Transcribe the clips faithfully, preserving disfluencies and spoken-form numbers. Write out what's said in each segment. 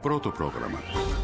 Πρώτο πρόγραμμα.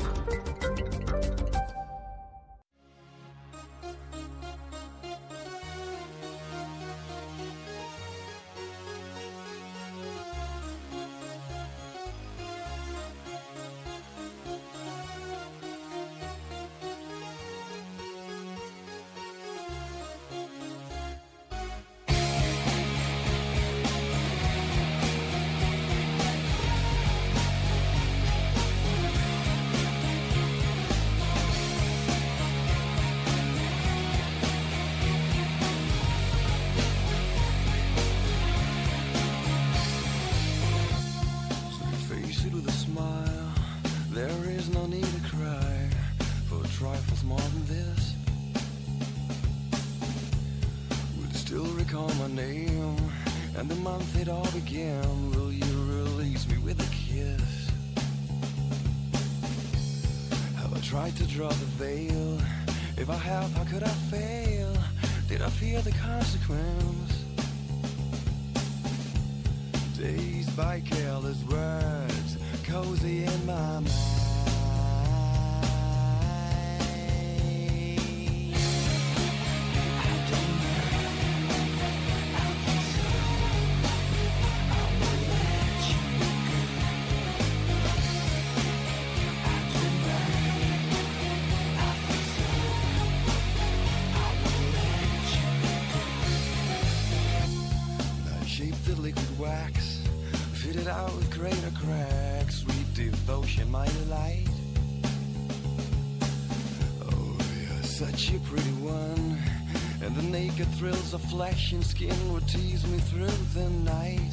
Of flesh and skin would tease me through the night.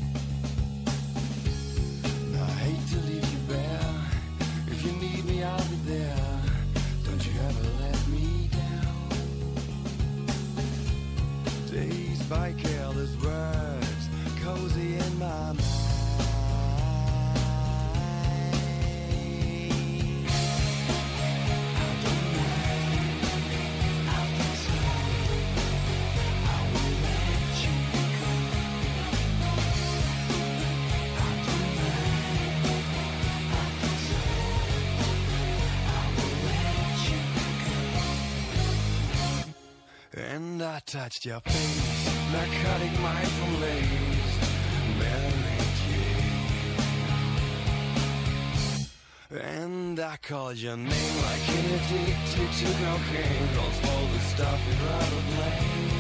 I hate to leave you bare. If you need me, I'll be there. Don't you ever let me down. Dazed by careless words, cozy in my mind. I touched your face, narcotic mind from lace, Mary Jane. And I called your name like an addicted to cocaine. Don't swallow the stuff you'd rather blame.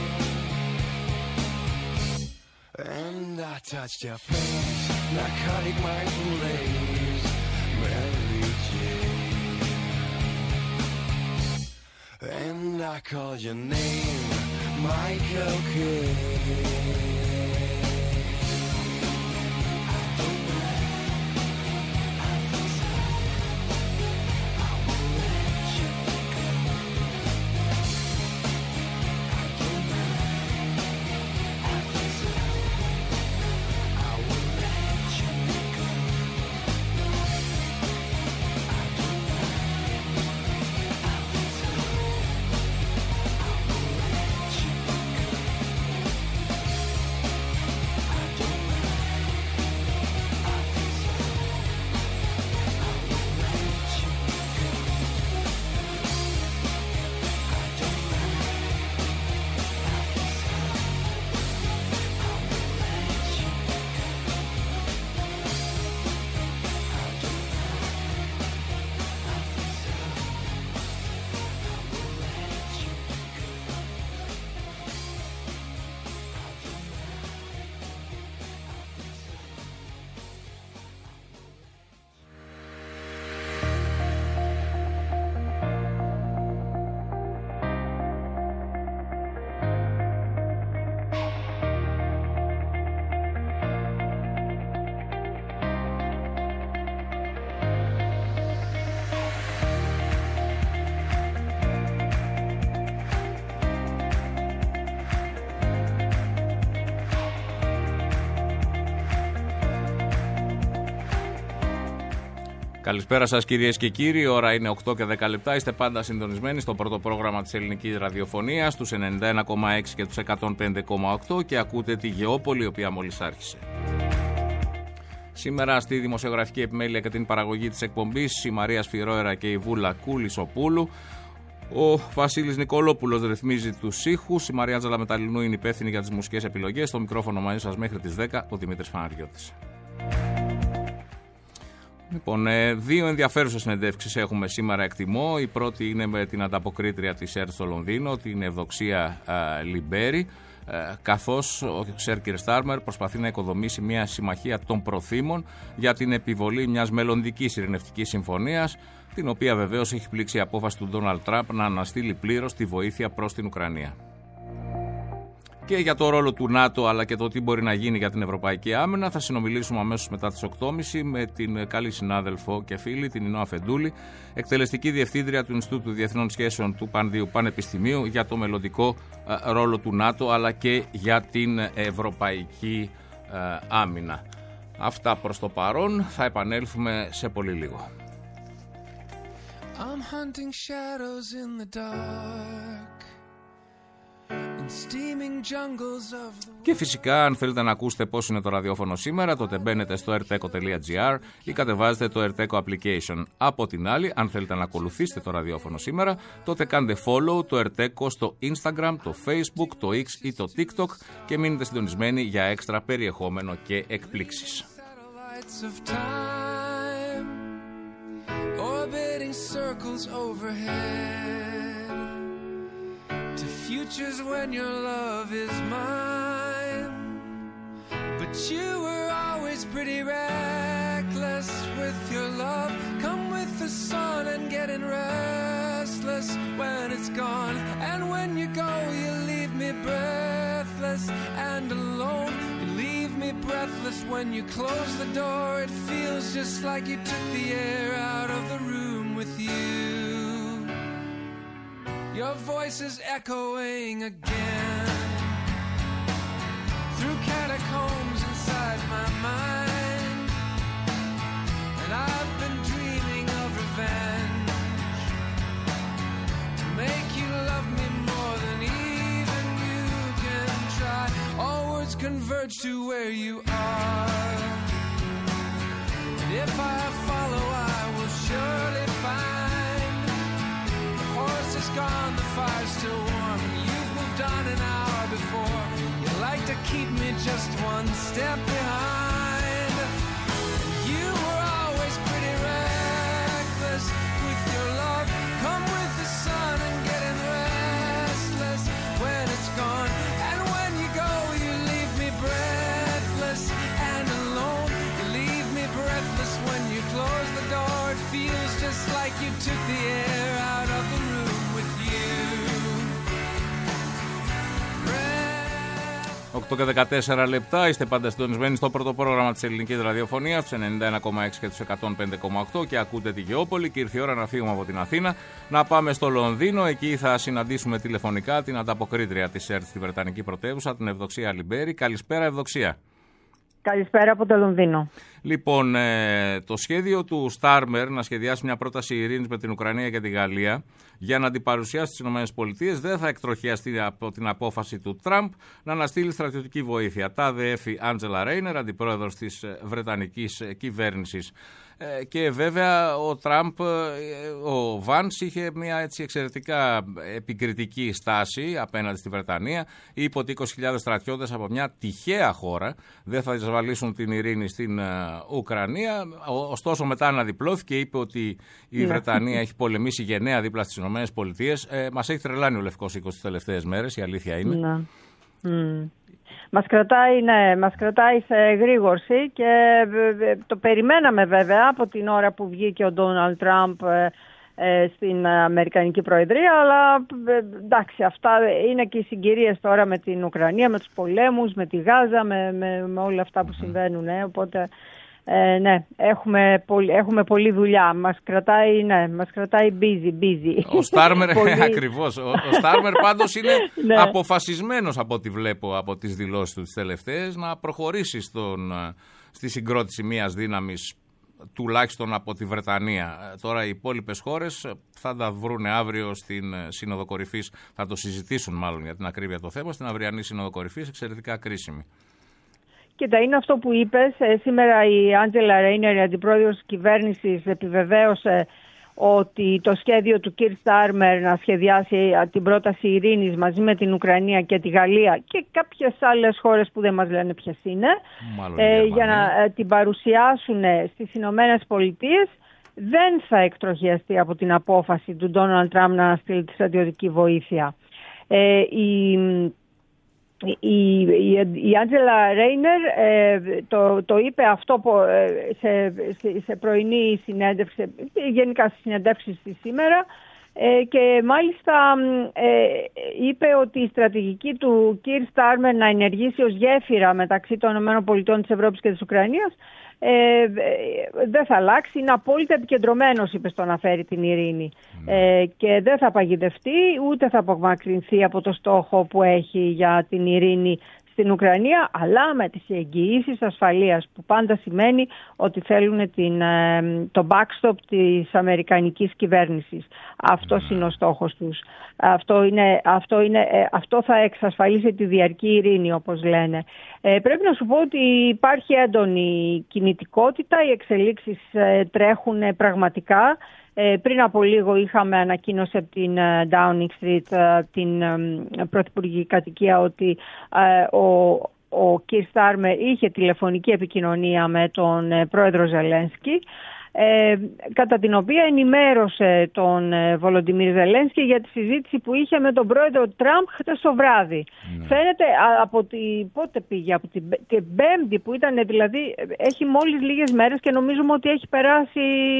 And I touched your face, narcotic mind from lace, Mary Jane. And I called your name Michael Kidd. Καλησπέρα σας κυρίες και κύριοι, η ώρα είναι οκτώ και δέκα λεπτά, είστε πάντα συντονισμένοι στο πρώτο πρόγραμμα της ελληνικής ραδιοφωνίας, στους ενενήντα ένα κόμμα έξι και τους εκατόν πέντε κόμμα οκτώ και ακούτε τη Γεώπολη, η οποία μόλις άρχισε. Σήμερα στη δημοσιογραφική επιμέλεια και την παραγωγή της εκπομπής η Μαρία Σφυρόερα και η Βούλα Κούλης-Οπούλου. Ο Βασίλης Νικολόπουλος ρυθμίζει τους ήχους. Η Μαριάντζελα Μεταλλινού είναι υπεύθυνη για τις μουσικές επιλογές. Στο μικρόφωνο μαζί σας μέχρι τις δέκα ο Δημήτρης Φαναριώτης. Λοιπόν, δύο ενδιαφέρουσες συνεντεύξεις έχουμε σήμερα, εκτιμώ. Η πρώτη είναι με την ανταποκρίτρια της ΕΡΤ στο Λονδίνο, την Ευδοξία Λιμπέρη, καθώς ο Σερ Κιρ Στάρμερ προσπαθεί να οικοδομήσει μια συμμαχία των προθήμων για την επιβολή μιας μελλοντικής ειρηνευτικής συμφωνίας, την οποία βεβαίως έχει πλήξει η απόφαση του Ντόναλντ Τραμπ να αναστείλει πλήρως τη βοήθεια προς την Ουκρανία. Και για το ρόλο του ΝΑΤΟ αλλά και το τι μπορεί να γίνει για την Ευρωπαϊκή Άμυνα θα συνομιλήσουμε αμέσως μετά τις οκτώ και μισή με την καλή συνάδελφο και φίλη, την Ινώα Φεντούλη, εκτελεστική διευθύντρια του Ινστιτούτου Διεθνών Σχέσεων του Πανδίου Πανεπιστημίου, για το μελλοντικό ρόλο του ΝΑΤΟ αλλά και για την Ευρωπαϊκή Άμυνα. Αυτά προς το παρόν, θα επανέλθουμε σε πολύ λίγο. I'm hunting shadows in the dark. Και φυσικά, αν θέλετε να ακούσετε πώς είναι το ραδιόφωνο σήμερα, τότε μπαίνετε στο erteco τελεία gr ή κατεβάζετε το Erteco application. Από την άλλη, αν θέλετε να ακολουθήσετε το ραδιόφωνο σήμερα, τότε κάντε follow το Erteco στο Instagram, το Facebook, το X ή το TikTok και μείνετε συντονισμένοι για έξτρα περιεχόμενο και εκπλήξεις. To futures when your love is mine. But you were always pretty reckless with your love. Come with the sun and getting restless when it's gone. And when you go you leave me breathless and alone. You leave me breathless when you close the door. It feels just like you took the air out of the room with you. Your voice is echoing again through catacombs inside my mind. And I've been dreaming of revenge to make you love me more than even you can try. All words converge to where you are. And if I follow, I will surely find. Gone, the fire's still warm, and you've moved on an hour before. You like to keep me just one step behind. And you were always pretty reckless with your love. Come with the sun and getting restless when it's gone. And when you go, you leave me breathless and alone. You leave me breathless when you close the door. It feels just like you took the air out of the room. οκτώ και δεκατέσσερα λεπτά, είστε πάντα συντονισμένοι στο πρώτο πρόγραμμα της ελληνικής ραδιοφωνίας, στους ενενήντα ένα κόμμα έξι και τους εκατόν πέντε κόμμα οκτώ και ακούτε τη Γεώπολη. Και ήρθε η ώρα να φύγουμε από την Αθήνα, να πάμε στο Λονδίνο. Εκεί θα συναντήσουμε τηλεφωνικά την ανταποκρίτρια της ΕΡΤ στη Βρετανική πρωτεύουσα, την Ευδοξία Λιμπέρη. Καλησπέρα, Ευδοξία. Καλησπέρα από το Λονδίνο. Λοιπόν, ε, το σχέδιο του Στάρμερ να σχεδιάσει μια πρόταση ειρήνης με την Ουκρανία και τη Γαλλία για να αντιπαρουσιάσει στις ΗΠΑ δεν θα εκτροχιαστεί από την απόφαση του Τραμπ να αναστείλει στρατιωτική βοήθεια. Τάδε έφη Άντζελα Ρέινερ, αντιπρόεδρος της Βρετανικής κυβέρνησης. Ε, και βέβαια ο Τραμπ, ο Βάνς είχε μια έτσι εξαιρετικά επικριτική στάση απέναντι στη Βρετανία. Είπε ότι είκοσι χιλιάδες στρατιώτες από μια τυχαία χώρα δεν θα εισβαλήσουν την ειρήνη στην uh, Ουκρανία. Ο, ωστόσο μετά αναδιπλώθηκε, είπε ότι η Βρετανία έχει πολεμήσει γενναία δίπλα στις ΗΠΑ. Ε, μας έχει τρελάνει ο Λευκός Οίκος τις τελευταίες μέρες, η αλήθεια είναι. Ναι. Mm. Μας κρατάει, ναι, μας κρατάει σε γρήγορση και το περιμέναμε βέβαια από την ώρα που βγήκε ο Ντόναλντ Τραμπ ε, στην Αμερικανική Προεδρία, αλλά εντάξει, αυτά είναι και οι συγκυρίες τώρα με την Ουκρανία, με τους πολέμους, με τη Γάζα, με, με, με όλα αυτά που συμβαίνουν, ε, οπότε ε, ναι, έχουμε, πολύ, έχουμε πολλή δουλειά, μας κρατάει, ναι, μας κρατάει busy, busy. Ο Στάρμερ, ακριβώς, ο, ο Στάρμερ πάντως είναι ναι. αποφασισμένος από ό,τι βλέπω από τις δηλώσεις του τις τελευταίες να προχωρήσει στον, στη συγκρότηση μιας δύναμης τουλάχιστον από τη Βρετανία. Τώρα οι υπόλοιπες χώρες θα τα βρούνε αύριο στην Σύνοδο Κορυφής, θα το συζητήσουν μάλλον για την ακρίβεια το θέμα, στην αυριανή Σύνοδο Κορυφής, εξαιρετικά κρίσιμη. Κοίτα, είναι αυτό που είπες. Σήμερα η Άντζελα Ρέινερ, η αντιπρόεδρος της κυβέρνησης, επιβεβαίωσε ότι το σχέδιο του Κιρ Στάρμερ να σχεδιάσει την πρόταση ειρήνης μαζί με την Ουκρανία και τη Γαλλία και κάποιες άλλες χώρες που δεν μας λένε ποιες είναι, ε, για να ε, την παρουσιάσουν στις Ηνωμένες Πολιτείες, δεν θα εκτροχιαστεί από την απόφαση του Ντόναλντ Τραμπ να στείλει τη στρατιωτική βοήθεια. Ε, η Η Άντζελα Ρέινερ ε, το, το είπε αυτό που, ε, σε, σε, σε πρωινή συνέντευξη, γενικά στις συνεντεύξεις της σήμερα, ε, και μάλιστα ε, είπε ότι η στρατηγική του Κιρ Στάρμερ να ενεργήσει ως γέφυρα μεταξύ των ΗΠΑ, της Ευρώπης και της Ουκρανίας Ε, δεν θα αλλάξει, είναι απόλυτα επικεντρωμένος, είπε, στο να φέρει την ειρήνη. Mm. Ε, και δεν θα παγιδευτεί, ούτε θα απομακρυνθεί από το στόχο που έχει για την ειρήνη στην Ουκρανία, αλλά με τις εγγυήσεις ασφαλείας, που πάντα σημαίνει ότι θέλουν την, το backstop της αμερικανικής κυβέρνησης. Αυτός mm. είναι ο στόχος τους. Αυτό, είναι, αυτό, είναι, αυτό θα εξασφαλίσει τη διαρκή ειρήνη, όπως λένε. Ε, πρέπει να σου πω ότι υπάρχει έντονη κινητικότητα, οι εξελίξεις ε, τρέχουν πραγματικά. Ε, πριν από λίγο είχαμε ανακοίνωση από την uh, Downing Street, uh, την uh, πρωθυπουργική κατοικία, ότι uh, ο, ο Κιρ Στάρμερ είχε τηλεφωνική επικοινωνία με τον uh, πρόεδρο Ζελένσκι, Ε, κατά την οποία ενημέρωσε τον ε, Βολοντιμίρ Ζελένσκι για τη συζήτηση που είχε με τον πρόεδρο Τραμπ χτες το βράδυ. Ναι. Φαίνεται α, από τη, πότε πήγε, από την, την Πέμπτη που ήταν, δηλαδή έχει μόλις λίγες μέρες και νομίζουμε ότι έχει περάσει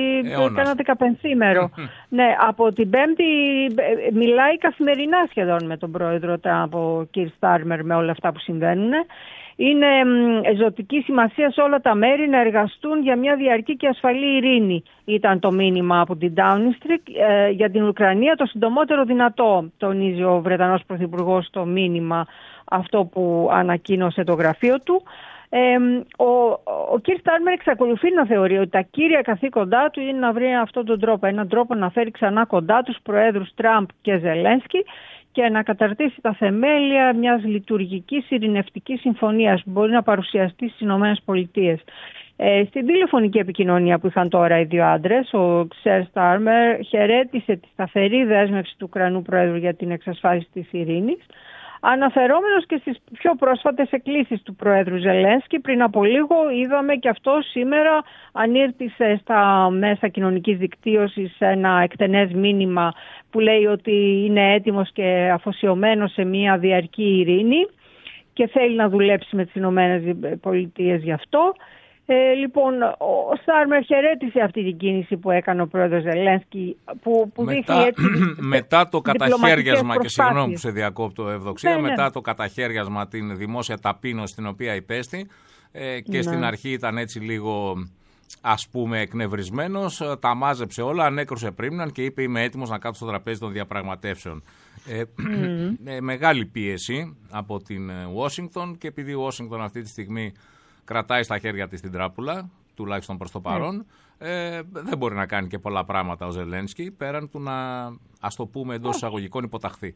ένα δεκαπενθήμερο. Ναι, από την Πέμπτη ε, μιλάει καθημερινά σχεδόν με τον πρόεδρο Τραμπ, ο Κιρ Στάρμερ, με όλα αυτά που συμβαίνουν. Είναι ζωτική σημασία σε όλα τα μέρη να εργαστούν για μια διαρκή και ασφαλή ειρήνη. Ήταν το μήνυμα από την Downing Street ε, για την Ουκρανία το συντομότερο δυνατό, τονίζει ο Βρετανός Πρωθυπουργός στο μήνυμα αυτό που ανακοίνωσε το γραφείο του. Ε, ο, ο Κιρ Στάρμερ εξακολουθεί να θεωρεί ότι τα κύρια καθήκοντά του είναι να βρει αυτόν τον τρόπο, έναν τρόπο να φέρει ξανά κοντά τους προέδρους Τραμπ και Ζελένσκι και να καταρτήσει τα θεμέλια μιας λειτουργικής ειρηνευτικής συμφωνίας που μπορεί να παρουσιαστεί στις Ηνωμένες Πολιτείες. Ε, στην τηλεφωνική επικοινωνία που είχαν τώρα οι δύο άντρες, ο Κιρ Στάρμερ χαιρέτησε τη σταθερή δέσμευση του Ουκρανού Πρόεδρου για την εξασφάλιση της ειρήνης, αναφερόμενος και στις πιο πρόσφατες εκκλήσεις του Προέδρου Ζελένσκι. Πριν από λίγο είδαμε και αυτό σήμερα ανήρτησε στα μέσα κοινωνικής δικτύωσης ένα εκτενές μήνυμα που λέει ότι είναι έτοιμος και αφοσιωμένος σε μια διαρκή ειρήνη και θέλει να δουλέψει με τις Ηνωμένες Πολιτείες γι' αυτό. Ε, λοιπόν, ο Στάρμερ χαιρέτησε αυτή την κίνηση που έκανε ο πρόεδρος Ζελένσκι, που, που μετά, δείχνει έτσι μετά το καταχέριασμα, και συγγνώμη που σε διακόπτω, Ευδοξία, ναι, ναι. μετά το καταχέριασμα, την δημόσια ταπείνωση την οποία υπέστη ε, και ναι. στην αρχή ήταν έτσι λίγο, ας πούμε, εκνευρισμένος, τα μάζεψε όλα, ανέκρουσε πρίμναν και είπε είμαι έτοιμος να κάτσω στο τραπέζι των διαπραγματεύσεων. Ε, mm. ε, μεγάλη πίεση από την Ουάσιγκτον, και επειδή η Ουάσιγκτον αυτή τη στιγμή κρατάει στα χέρια της την τράπουλα, τουλάχιστον προς το παρόν, mm. ε, δεν μπορεί να κάνει και πολλά πράγματα ο Ζελένσκι, πέραν του να, ας το πούμε εντός εισαγωγικών, υποταχθεί.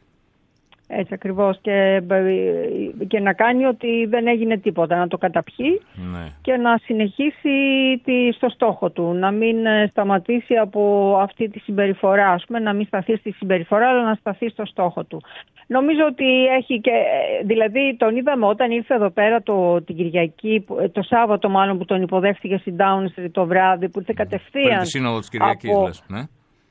Έτσι ακριβώς, και, και να κάνει ότι δεν έγινε τίποτα, να το καταπιεί ναι. και να συνεχίσει τη, στο στόχο του, να μην σταματήσει από αυτή τη συμπεριφορά, ας πούμε, να μην σταθεί στη συμπεριφορά, αλλά να σταθεί στο στόχο του. Νομίζω ότι έχει και, δηλαδή τον είδαμε όταν ήρθε εδώ πέρα το, την Κυριακή, το Σάββατο μάλλον, που τον υποδέχτηκε στην Downing Street το βράδυ, που ήρθε κατευθείαν. Πριν τη σύνοδο της Κυριακής, από... λες, ναι.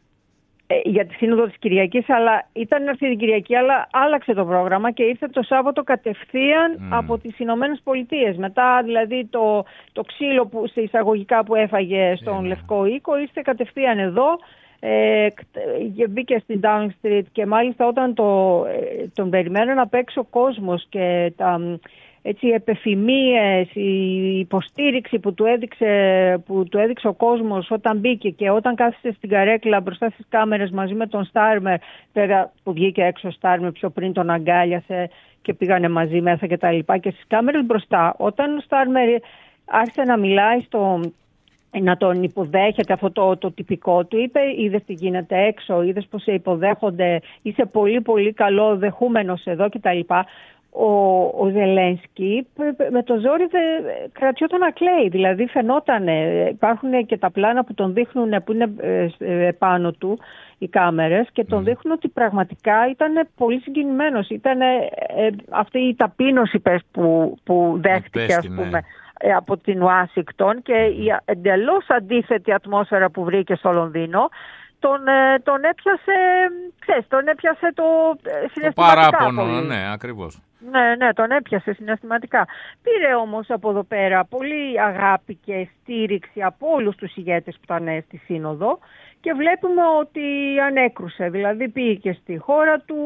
για τη σύνοδο της Κυριακής, αλλά ήταν αυτή την Κυριακή, αλλά άλλαξε το πρόγραμμα και ήρθε το Σάββατο κατευθείαν mm. από τις Ηνωμένες Πολιτείες. Μετά δηλαδή το, το ξύλο που, σε εισαγωγικά που έφαγε στον yeah. Λευκό Οίκο, ήρθε κατευθείαν εδώ, ε, μπήκε στην Downing Street και μάλιστα όταν το, ε, τον περιμέναν απ' έξω ο κόσμος και τα... έτσι, επεφημίες, η υποστήριξη που του, έδειξε, που του έδειξε ο κόσμος όταν μπήκε και όταν κάθισε στην καρέκλα μπροστά στις κάμερες μαζί με τον Στάρμερ, βέβαια που βγήκε έξω ο Στάρμερ πιο πριν, τον αγκάλιασε και πήγανε μαζί μέσα και τα λοιπά, και στις κάμερες μπροστά, όταν ο Στάρμερ άρχισε να μιλάει στο... να τον υποδέχεται, αυτό το, το τυπικό του, είπε είδες τι γίνεται έξω, είδες πως σε υποδέχονται, είσαι πολύ πολύ καλό δεχούμενος εδώ κτλ. ο, ο Ζελένσκι με το ζόρι κρατιόταν να κλαίει. Δηλαδή φαινόταν, υπάρχουν και τα πλάνα που τον δείχνουν που είναι πάνω του οι κάμερες και τον mm. δείχνουν ότι πραγματικά ήταν πολύ συγκινημένος. Ήταν ε, ε, αυτή η ταπείνωση πες, που, που δέχτηκε ας πούμε, ε, από την Ουάσιγκτον και η εντελώς αντίθετη ατμόσφαιρα που βρήκε στο Λονδίνο. Τον, τον έπιασε, ξέρεις, τον έπιασε το συναισθηματικά. Το παράπονο, πολύ. Ναι, ακριβώς. Ναι, ναι, τον έπιασε συναισθηματικά. Πήρε όμως από εδώ πέρα πολύ αγάπη και στήριξη από όλους τους ηγέτες που ήταν στη Σύνοδο και βλέπουμε ότι ανέκρουσε. Δηλαδή πήγε και στη χώρα του,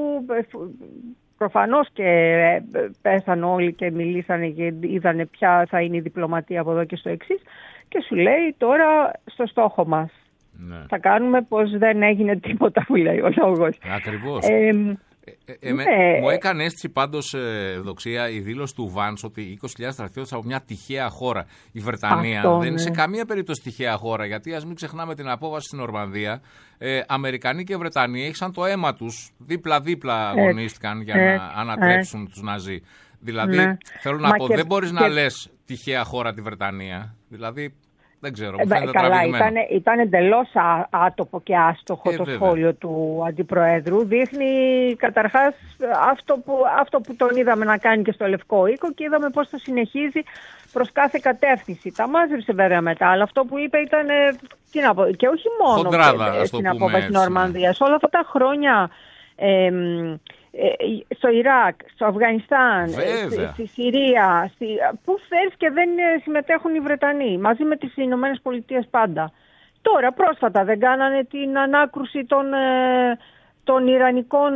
προφανώς και πέσαν όλοι και μιλήσανε και είδανε ποια θα είναι η διπλωματία από εδώ και στο εξής και σου λέει τώρα στο στόχο μας. Ναι. Θα κάνουμε πως δεν έγινε τίποτα που λέει ο λόγος. Ακριβώς. Ε, ε, ε, ναι. Μου έκανε αίσθηση πάντως, ε, Δοξία, η δήλωση του Βάνς ότι είκοσι χιλιάδες στρατιώτες από μια τυχαία χώρα. Η Βρετανία αυτό, δεν είναι ναι. σε καμία περίπτωση τυχαία χώρα, γιατί ας μην ξεχνάμε την απόβαση στην Νορμανδία. Ε, Αμερικανοί και Βρετανοί έχισαν το αίμα τους, δίπλα-δίπλα αγωνίστηκαν για ε, να ανατρέψουν ε, τους Ναζί. Δηλαδή, ναι. θέλω να Μα πω, και, δεν μπορείς και... να λες τυχαία χώρα τη Βρετανία. Δηλαδή, δεν ξέρω, μου φαίνεται καλά, τραβηγμένο. Ήταν, ήταν εντελώς άτοπο και άστοχο ε, το βέβαια. σχόλιο του Αντιπροέδρου. Δείχνει καταρχάς αυτό που, αυτό που τον είδαμε να κάνει και στο Λευκό Οίκο και είδαμε πώς το συνεχίζει προς κάθε κατεύθυνση. Τα μάζεψε βέβαια μετά, αλλά αυτό που είπε ήταν, τι να πω, και όχι μόνο Χοντράδα, στην απόβαση της Νορμανδίας. Όλα αυτά τα χρόνια... Ε, στο Ιράκ, στο Αφγανιστάν, στη, στη Συρία, στη, πού φέρεις και δεν συμμετέχουν οι Βρετανοί, μαζί με τις Ηνωμένες Πολιτείες πάντα. Τώρα πρόσφατα δεν κάνανε την ανάκρουση των, των Ιρανικών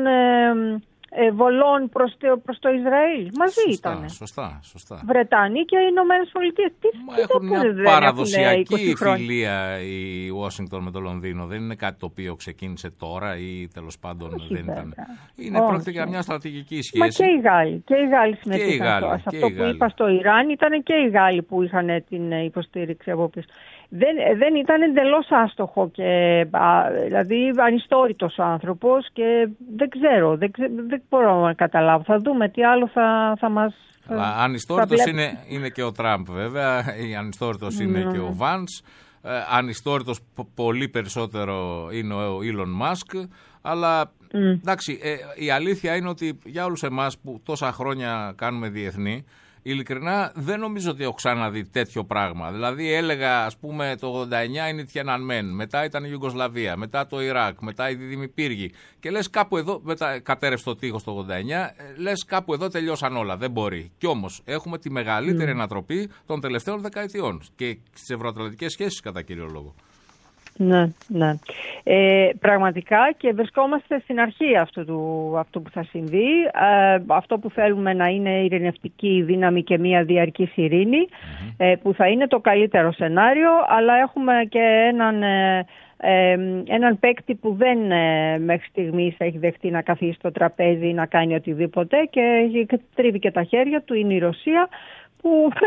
βολών προς το, προς το Ισραήλ. Μαζί ήταν. Σωστά, σωστά. Βρετανοί και οι Ηνωμένες Πολιτείες. Τι, Μα τι έχουν μια παραδοσιακή φιλία η Ουάσιγκτον με το Λονδίνο. Δεν είναι κάτι το οποίο ξεκίνησε τώρα ή τέλος πάντων όχι δεν βέβαια. ήταν. Είναι όχι. πρόκειται για μια στρατηγική σχέση. Μα και οι Γάλλοι. Και οι Γάλλοι συμμετείχαν. Σε αυτό που Γάλλοι. είπα στο Ιράν ήταν και οι Γάλλοι που είχαν την υποστήριξη από πίσω. Δεν, δεν ήταν εντελώς άστοχο και α, δηλαδή ανιστόρητος ο άνθρωπος και δεν ξέρω, δεν, δεν μπορώ να καταλάβω. Θα δούμε τι άλλο θα, θα μας... Αλλά ανιστόρητος είναι, είναι και ο Τραμπ βέβαια, ανιστόρητος mm. είναι και ο Βάνς, ε, ανιστόρητος πολύ περισσότερο είναι ο Elon Musk, αλλά mm. εντάξει, ε, η αλήθεια είναι ότι για όλους εμάς που τόσα χρόνια κάνουμε διεθνή, ειλικρινά δεν νομίζω ότι έχω ξαναδεί τέτοιο πράγμα. Δηλαδή έλεγα ας πούμε το ογδόντα εννιά είναι η Τιανανμέν, μετά ήταν η Ιουγκοσλαβία, μετά το Ιράκ, μετά η δίδυμη πύργη και λες κάπου εδώ, μετά κατέρευσε το τείχος το ογδόντα εννιά, λες κάπου εδώ τελειώσαν όλα, δεν μπορεί. Κι όμως έχουμε τη μεγαλύτερη mm. ανατροπή των τελευταίων δεκαετιών και στις ευρωατλαντικές σχέσεις κατά κύριο λόγο. Ναι, ναι. Ε, πραγματικά και βρισκόμαστε στην αρχή αυτού, του, αυτού που θα συμβεί. Ε, αυτό που θέλουμε να είναι ειρηνευτική δύναμη και μια διαρκής ειρήνη, mm-hmm. ε, που θα είναι το καλύτερο σενάριο, αλλά έχουμε και έναν, ε, ε, έναν παίκτη που δεν ε, μέχρι στιγμής έχει δεχτεί να καθίσει στο τραπέζι ή να κάνει οτιδήποτε και τρίβει και τα χέρια του, είναι η Ρωσία που...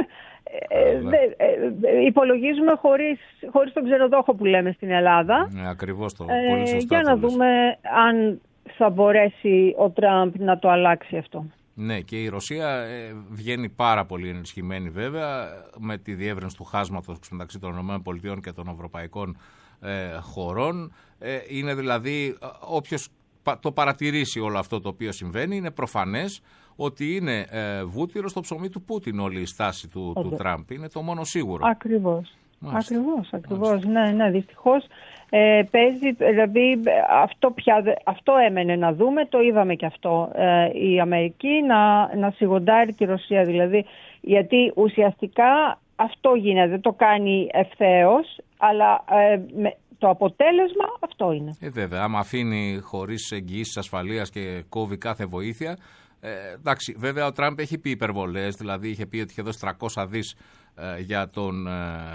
Ε, δε, ε, υπολογίζουμε χωρίς, χωρίς τον ξενοδόχο που λέμε στην Ελλάδα. Ναι, ακριβώς το, ε, πολύ σωστά για να δούμε αν θα μπορέσει ο Τραμπ να το αλλάξει αυτό. Ναι, και η Ρωσία ε, βγαίνει πάρα πολύ ενισχυμένη βέβαια με τη διεύρυνση του χάσματος μεταξύ των ΗΠΑ και των ευρωπαϊκών ε, χωρών. Ε, είναι δηλαδή όποιος το παρατηρήσει όλο αυτό το οποίο συμβαίνει, είναι προφανές ότι είναι ε, βούτυρο στο ψωμί του Πούτιν όλη η στάση του, του Τραμπ. Είναι το μόνο σίγουρο. Ακριβώς. Μάλιστα. Ακριβώς, ακριβώς. Ναι, ναι, δυστυχώς ε, παίζει, δηλαδή αυτό, πια, αυτό έμενε να δούμε, το είδαμε και αυτό. Ε, η Αμερική να, να σιγοντάρει τη Ρωσία, δηλαδή, γιατί ουσιαστικά αυτό γίνεται, δεν το κάνει ευθέως, αλλά ε, με, το αποτέλεσμα αυτό είναι. Ε, βέβαια, άμα αφήνει χωρίς εγγυήσεις ασφαλείας και κόβει κάθε βοήθεια. Ε, εντάξει, βέβαια ο Τραμπ έχει πει υπερβολές, δηλαδή είχε πει ότι είχε δώσει τριακόσια δις ε, για, τον, ε,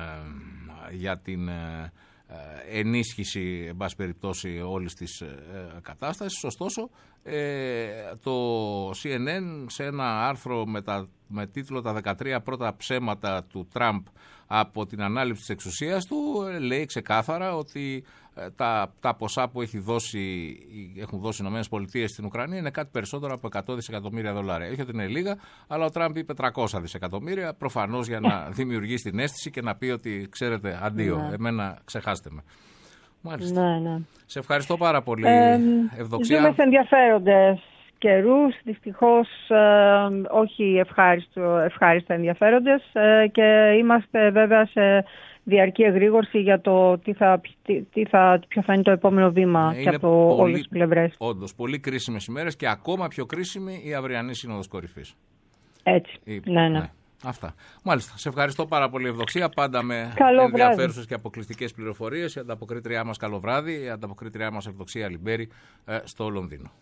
για την ε, ενίσχυση, εν πάση περιπτώσει, όλης της ε, κατάστασης. Ωστόσο, Ε, το σι εν εν σε ένα άρθρο με, τα, με τίτλο «Τα δεκατρία πρώτα ψέματα του Τραμπ από την ανάληψη της εξουσίας του» λέει ξεκάθαρα ότι ε, τα, τα ποσά που έχει δώσει, έχουν δώσει οι ΗΠΑ στην Ουκρανία είναι κάτι περισσότερο από εκατό δισεκατομμύρια δολάρια. Όχι ότι είναι λίγα, αλλά ο Τραμπ είπε τριακόσια δισεκατομμύρια, προφανώς για να δημιουργήσει την αίσθηση και να πει ότι ξέρετε, αντίο, ναι. εμένα ξεχάστε με. Μάλιστα. Ναι, ναι. Σε ευχαριστώ πάρα πολύ, ε, Ευδοξία. Ζούμε σε ενδιαφέροντες καιρούς, δυστυχώς ε, όχι ευχάριστο, ευχάριστα ενδιαφέροντες ε, και είμαστε βέβαια σε διαρκή εγρήγορση για το τι θα, τι, τι θα, ποιο θα είναι το επόμενο βήμα είναι και από πολύ, όλες τις πλευρές. Όντως, πολύ κρίσιμες ημέρες και ακόμα πιο κρίσιμη η αυριανή Σύνοδος Κορυφής. Έτσι, η, ναι, ναι. ναι. Αυτά. Μάλιστα. Σε ευχαριστώ πάρα πολύ, Ευδοξία. Πάντα με ενδιαφέρουσες και αποκλειστικές πληροφορίες. Η ανταποκρίτριά μας, καλό βράδυ. Η ανταποκρίτριά μας, Ευδοξία Λιμπέρη, στο Λονδίνο.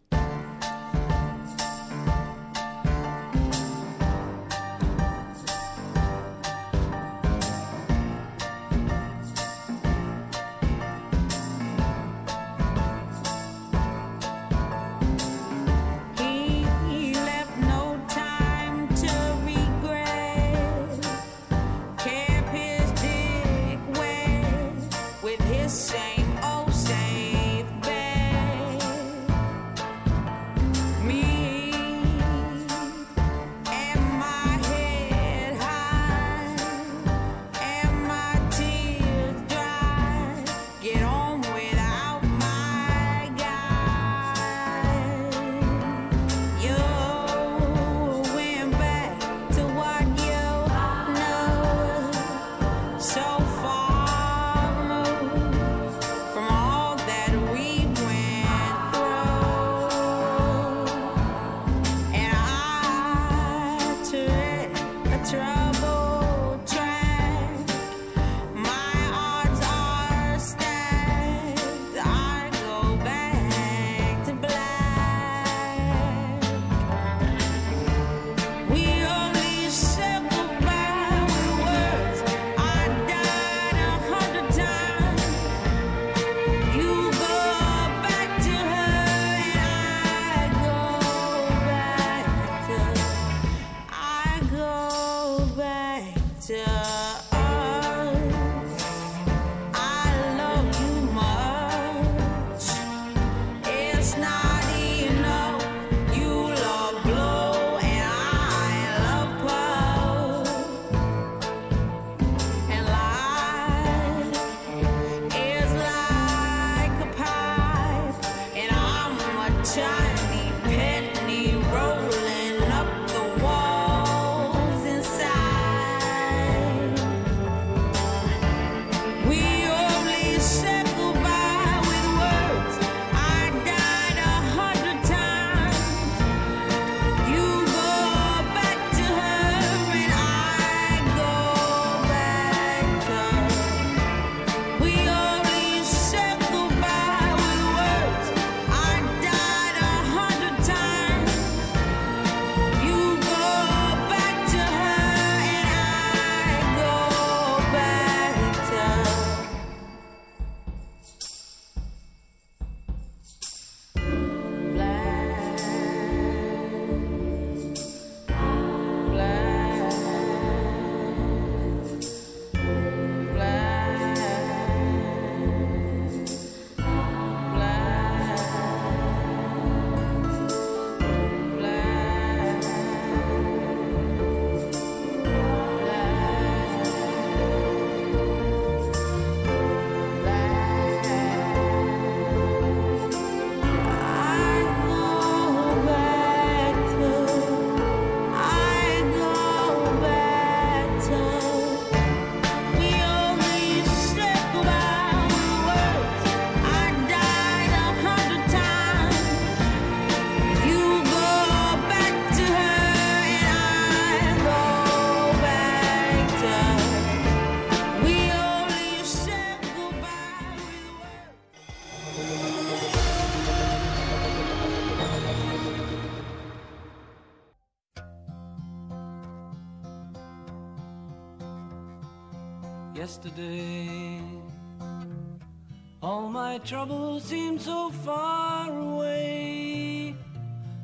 Yesterday, all my troubles seem so far away.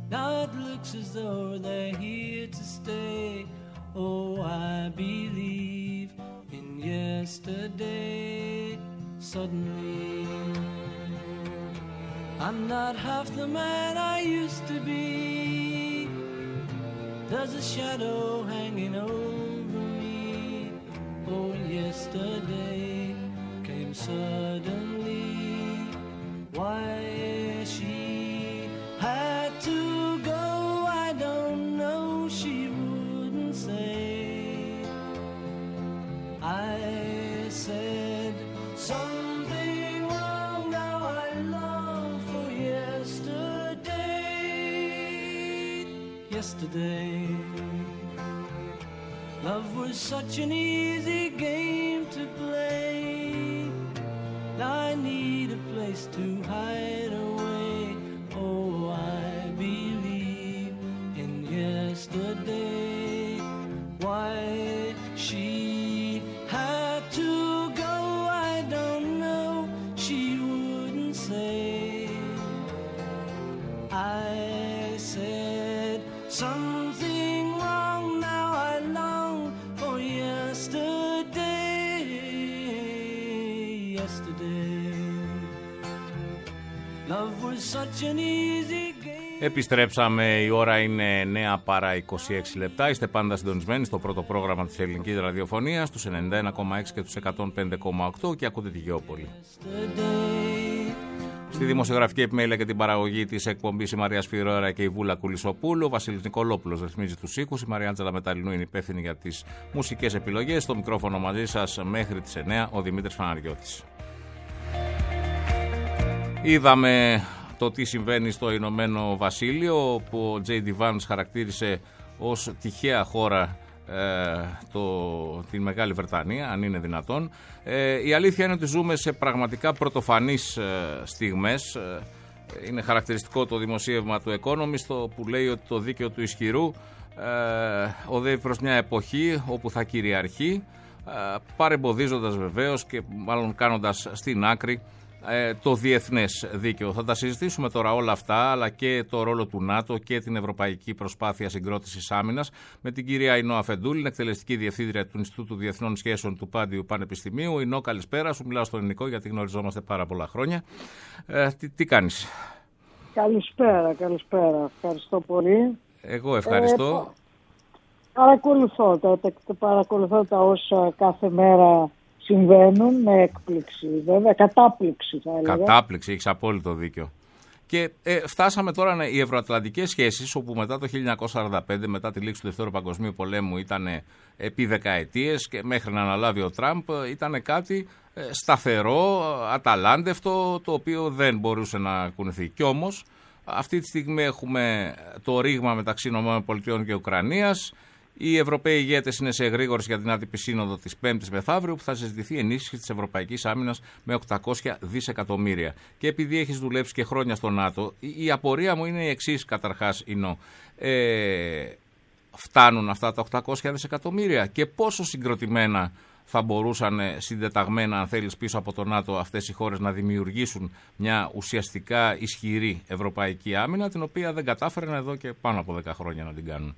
Now it looks as though they're here to stay. Oh, I believe in yesterday. Suddenly, I'm not half the man I used to be. There's a shadow hanging over me. Oh, yesterday came suddenly. Why she had to go, I don't know, she wouldn't say. I said something wrong, now I long for yesterday. Yesterday, love was such an easy game to play. Now I need a place to hide away. Oh, I believe in yesterday. Why she had to go, I don't know, she wouldn't say. I said something wrong, now I long for yesterday. Yesterday, love was such an easy game. Επιστρέψαμε, η ώρα είναι εννιά παρά είκοσι έξι λεπτά. Είστε πάντα συντονισμένοι στο πρώτο πρόγραμμα της ελληνικής ραδιοφωνίας, στους ενενήντα ένα κόμμα έξι και τους εκατόν πέντε κόμμα οκτώ και ακούτε τη Γεώπολη. Στη δημοσιογραφική επιμέλεια και την παραγωγή της εκπομπής η Μαρία Σφυρόερα και η Βούλα Κουλισοπούλου. Ο Βασίλης Νικολόπουλος ρυθμίζει τους ήχους. Η Μαριάντζελα Μεταλλινού είναι υπεύθυνη για τις μουσικές επιλογές. Στο μικρόφωνο μαζί σας μέχρι τις εννιά ο Δημήτρης Φαναριώτης. Είδαμε το τι συμβαίνει στο Ηνωμένο Βασίλειο, που ο Τζέι ντι Vance χαρακτήρισε ως τυχαία χώρα ε, το, την Μεγάλη Βρετανία, αν είναι δυνατόν. Ε, η αλήθεια είναι ότι ζούμε σε πραγματικά πρωτοφανείς ε, στιγμές. Ε, είναι χαρακτηριστικό το δημοσίευμα του Economist που λέει ότι το δίκαιο του ισχυρού ε, οδεύει προς μια εποχή όπου θα κυριαρχεί, ε, παρεμποδίζοντας βεβαίως και μάλλον κάνοντας στην άκρη το διεθνές δίκαιο. Θα τα συζητήσουμε τώρα όλα αυτά, αλλά και το ρόλο του ΝΑΤΟ και την ευρωπαϊκή προσπάθεια συγκρότησης άμυνας με την κυρία Ινώ Αφεντούλη, εκτελεστική διευθύντρια του Ινστιτούτου Διεθνών Σχέσεων του Πάντιου Πανεπιστημίου. Ινώ, καλησπέρα σου. Μιλάω στον ελληνικό γιατί γνωριζόμαστε πάρα πολλά χρόνια. Ε, τι, τι κάνεις? Καλησπέρα, καλησπέρα. Ευχαριστώ πολύ. Εγώ ευχαριστώ. Ε, παρακολουθώ, τα, τα, παρακολουθώ τα όσα κάθε μέρα συμβαίνουν με έκπληξη, βέβαια, κατάπληξη θα έλεγα. Κατάπληξη, έχεις απόλυτο δίκιο. Και ε, φτάσαμε τώρα οι ευρωατλαντικές σχέσεις, όπου μετά το χίλια εννιακόσια σαράντα πέντε, μετά τη λήξη του Δεύτερου Παγκοσμίου Πολέμου, ήταν επί δεκαετίες και μέχρι να αναλάβει ο Τραμπ, ήταν κάτι ε, σταθερό, αταλάντευτο, το οποίο δεν μπορούσε να κουνηθεί. Κι όμως, αυτή τη στιγμή έχουμε το ρήγμα μεταξύ ΗΠΑ και Ουκρανίας. Οι Ευρωπαίοι ηγέτες είναι σε εγρήγορση για την άτυπη σύνοδο της Πέμπτης μεθαύριου, που θα συζητηθεί η ενίσχυση της ευρωπαϊκής άμυνας με οκτακόσια δισεκατομμύρια. Και επειδή έχεις δουλέψει και χρόνια στο ΝΑΤΟ, η απορία μου είναι η εξής, καταρχάς, Ινώ. Ε, φτάνουν αυτά τα οκτακόσια δισεκατομμύρια και πόσο συγκροτημένα θα μπορούσαν συντεταγμένα, αν θέλεις, πίσω από το ΝΑΤΟ αυτές οι χώρες να δημιουργήσουν μια ουσιαστικά ισχυρή ευρωπαϊκή άμυνα, την οποία δεν κατάφεραν εδώ και πάνω από δέκα χρόνια να την κάνουν.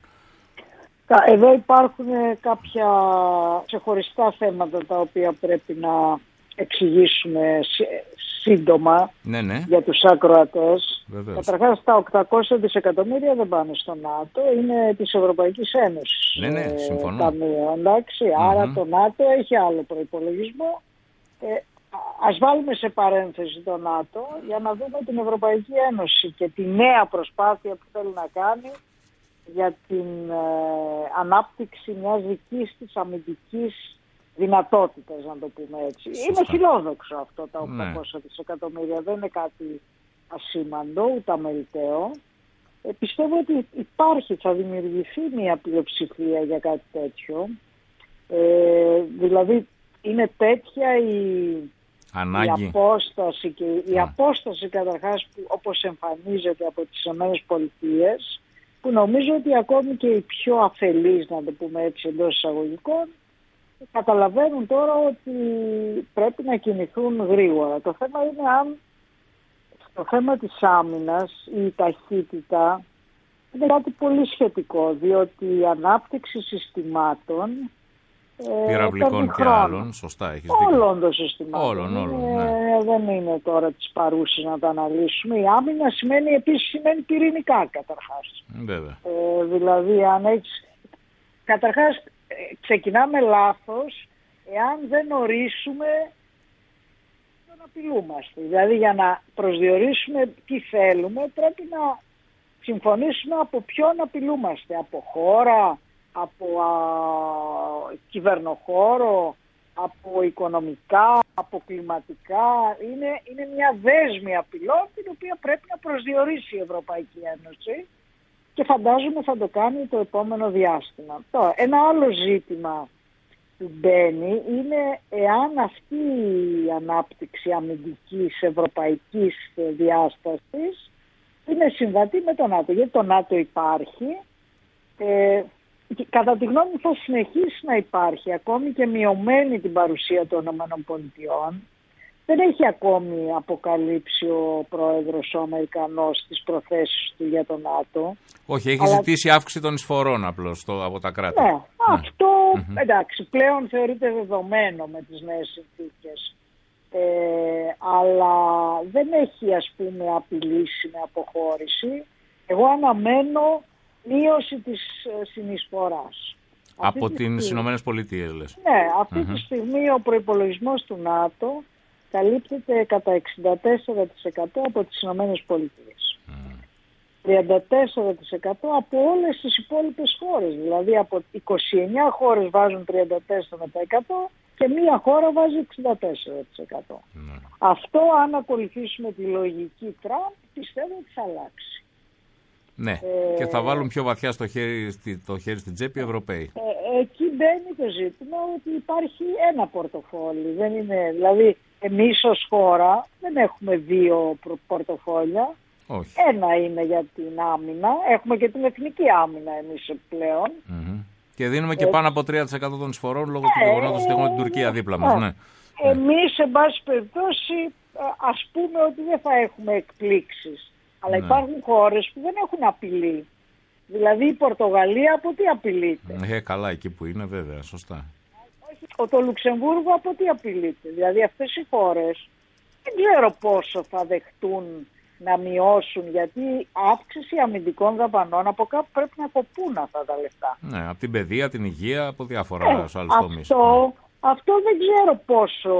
Εδώ υπάρχουν κάποια ξεχωριστά θέματα τα οποία πρέπει να εξηγήσουμε σύντομα, ναι, ναι, για τους ακροατές. Καταρχάς, τα οκτακόσια δισεκατομμύρια δεν πάνε στο ΝΑΤΟ, είναι της Ευρωπαϊκής Ένωσης. Ναι, ναι, συμφωνώ. Ταμείο, εντάξει, mm-hmm. Άρα το ΝΑΤΟ έχει άλλο προϋπολογισμό. Ε, ας βάλουμε σε παρένθεση το ΝΑΤΟ για να δούμε την Ευρωπαϊκή Ένωση και τη νέα προσπάθεια που θέλει να κάνει για την ε, ανάπτυξη μιας δικής της αμυντικής δυνατότητας, να το πούμε έτσι. Σωστά. Είναι φιλόδοξο αυτό τα οκτακόσια ναι. δισεκατομμύρια, δεν είναι κάτι ασήμαντο, ούτε αμεληταίο. Ε, πιστεύω ότι υπάρχει, θα δημιουργηθεί μια πλειοψηφία για κάτι τέτοιο. Ε, δηλαδή είναι τέτοια η, η απόσταση και η Α. απόσταση καταρχάς που, όπως εμφανίζεται από τις ΗΠΑ, που νομίζω ότι ακόμη και οι πιο αφελείς, να το πούμε έτσι εντός εισαγωγικών, καταλαβαίνουν τώρα ότι πρέπει να κινηθούν γρήγορα. Το θέμα είναι αν στο θέμα της άμυνας η ταχύτητα είναι κάτι πολύ σχετικό, διότι η ανάπτυξη συστημάτων πυραυλικών και άλλων, σωστά, έχεις δίκιο. Όλων των συστημάτων. Όλων, όλων, είναι, ναι. Δεν είναι τώρα τις παρούσες να τα αναλύσουμε. Η άμυνα σημαίνει επίσης σημαίνει πυρηνικά καταρχάς. Βέβαια. Ε, δηλαδή αν έχεις... Καταρχάς ε, ξεκινάμε λάθος εάν δεν ορίσουμε τον απειλούμαστε. Δηλαδή για να προσδιορίσουμε τι θέλουμε πρέπει να συμφωνήσουμε από ποιον απειλούμαστε. Από χώρα, από α, κυβερνοχώρο, από οικονομικά, από κλιματικά. Είναι, είναι μια δέσμη απειλών την οποία πρέπει να προσδιορίσει η Ευρωπαϊκή Ένωση και φαντάζομαι θα το κάνει το επόμενο διάστημα. Τώρα, ένα άλλο ζήτημα που μπαίνει είναι εάν αυτή η ανάπτυξη αμυντικής ευρωπαϊκής διάστασης είναι συμβατή με το ΝΑΤΟ. Γιατί το ΝΑΤΟ υπάρχει, ε, και κατά τη γνώμη μου θα συνεχίσει να υπάρχει, ακόμη και μειωμένη την παρουσία των ΗΠΑ. Δεν έχει ακόμη αποκαλύψει ο πρόεδρος ο Αμερικανός τις προθέσεις του για το ΝΑΤΟ. Όχι, έχει αλλά... ζητήσει αύξηση των εισφορών απλώς το, από τα κράτη. Ναι, ναι. αυτό Mm-hmm. εντάξει, πλέον θεωρείται δεδομένο με τις νέες συνθήκες. Ε, αλλά δεν έχει ας πούμε απειλήσει με αποχώρηση. Εγώ αναμένω μείωση της συνεισφοράς. Από τις στιγμή... Ηνωμένες Πολιτείες λες. Ναι, αυτή mm-hmm. τη στιγμή ο προϋπολογισμός του ΝΑΤΟ καλύπτεται κατά εξήντα τέσσερα τοις εκατό από τις Ηνωμένες Πολιτείες. Mm. τριάντα τέσσερα τοις εκατό από όλες τις υπόλοιπες χώρες. Δηλαδή από είκοσι εννιά χώρες βάζουν τριάντα τέσσερα τοις εκατό και μία χώρα βάζει εξήντα τέσσερα τοις εκατό. Mm. Αυτό αν ακολουθήσουμε τη λογική Τραμπ πιστεύω ότι θα αλλάξει. Ναι, ε, και θα βάλουν πιο βαθιά στο χέρι, το χέρι στην τσέπη οι Ευρωπαίοι. Ε, εκεί μπαίνει το ζήτημα ότι υπάρχει ένα πορτοφόλι. Δεν είναι, δηλαδή εμείς ως χώρα δεν έχουμε δύο πορτοφόλια. Όχι. Ένα είναι για την άμυνα. Έχουμε και την εθνική άμυνα εμείς πλέον. Mm-hmm. Και δίνουμε και ε, πάνω από τρία τοις εκατό των εισφορών λόγω του γεγονότος ότι έχουμε την Τουρκία δίπλα μας. Ναι. Εμείς, σε πάση περιπτώσει, ας πούμε ότι δεν θα έχουμε εκπλήξεις. Αλλά ναι. υπάρχουν χώρες που δεν έχουν απειλή. Δηλαδή η Πορτογαλία από τι απειλείται. Ε, καλά εκεί που είναι βέβαια, σωστά. Το Λουξεμβούργο από τι απειλείται. Δηλαδή αυτές οι χώρες δεν ξέρω πόσο θα δεχτούν να μειώσουν, γιατί αύξηση αμυντικών δαπανών από κάπου πρέπει να κοπούν αυτά τα λεφτά. Ναι, από την παιδεία, την υγεία, από διάφορα ε, άλλους τομείς. Αυτό, αυτό δεν ξέρω πόσο,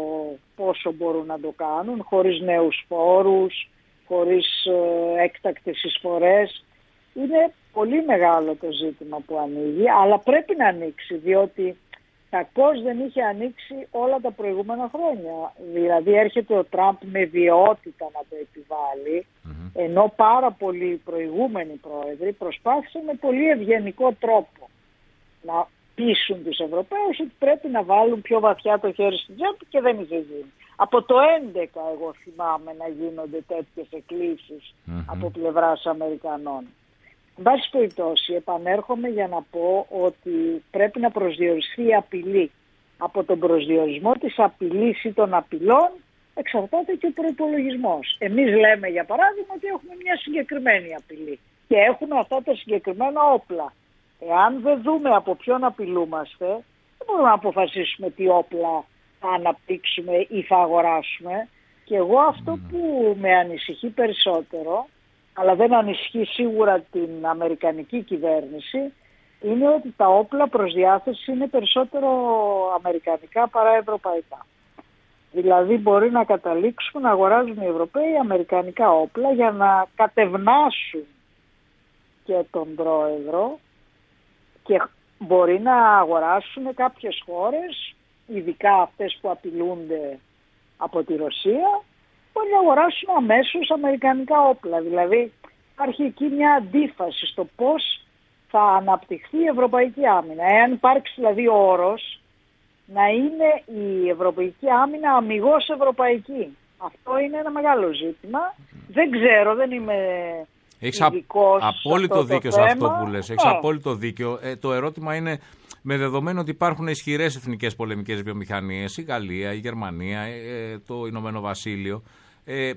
πόσο μπορούν να το κάνουν χωρίς νέους φόρους, χωρίς ε, έκτακτες εισφορές. Είναι πολύ μεγάλο το ζήτημα που ανοίγει, αλλά πρέπει να ανοίξει, διότι κακώς δεν είχε ανοίξει όλα τα προηγούμενα χρόνια. Δηλαδή έρχεται ο Τραμπ με βιαιότητα να το επιβάλλει, mm-hmm. ενώ πάρα πολλοί προηγούμενοι πρόεδροι προσπάθησαν με πολύ ευγενικό τρόπο να πείσουν τους Ευρωπαίους ότι πρέπει να βάλουν πιο βαθιά το χέρι στην τσέπη και δεν είχε γίνει. Από το έντεκα εγώ θυμάμαι να γίνονται τέτοιες εκκλήσεις mm-hmm. από πλευράς Αμερικανών. Εν πάση περιπτώσει, επανέρχομαι για να πω ότι πρέπει να προσδιοριστεί η απειλή. Από τον προσδιορισμό της απειλής ή των απειλών εξαρτάται και ο προϋπολογισμός. Εμείς λέμε για παράδειγμα ότι έχουμε μια συγκεκριμένη απειλή και έχουμε αυτά τα συγκεκριμένα όπλα. Εάν δεν δούμε από ποιον απειλούμαστε, δεν μπορούμε να αποφασίσουμε τι όπλα θα αναπτύξουμε ή θα αγοράσουμε. Και εγώ αυτό που με ανησυχεί περισσότερο, αλλά δεν ανησυχεί σίγουρα την αμερικανική κυβέρνηση, είναι ότι τα όπλα προς διάθεση είναι περισσότερο αμερικανικά παρά ευρωπαϊκά. Δηλαδή μπορεί να καταλήξουν να αγοράζουν οι Ευρωπαίοι αμερικανικά όπλα για να κατευνάσουν και τον πρόεδρο, και μπορεί να αγοράσουν κάποιες χώρες, ειδικά αυτές που απειλούνται από τη Ρωσία, μπορεί να αγοράσουν αμέσως αμερικανικά όπλα. Δηλαδή υπάρχει εκεί μια αντίφαση στο πώς θα αναπτυχθεί η ευρωπαϊκή άμυνα. Εάν υπάρξει δηλαδή ο όρος να είναι η ευρωπαϊκή άμυνα αμιγώς ευρωπαϊκή. Αυτό είναι ένα μεγάλο ζήτημα. Δεν ξέρω, δεν είμαι Έχεις ειδικός απόλυτο δίκιο σε αυτό που λες. Έχεις ναι. απόλυτο δίκιο. Ε, το ερώτημα είναι, με δεδομένο ότι υπάρχουν ισχυρές εθνικές πολεμικές βιομηχανίες, η Γαλλία, η Γερμανία, ε, το Ηνωμένο Βασίλειο, ε,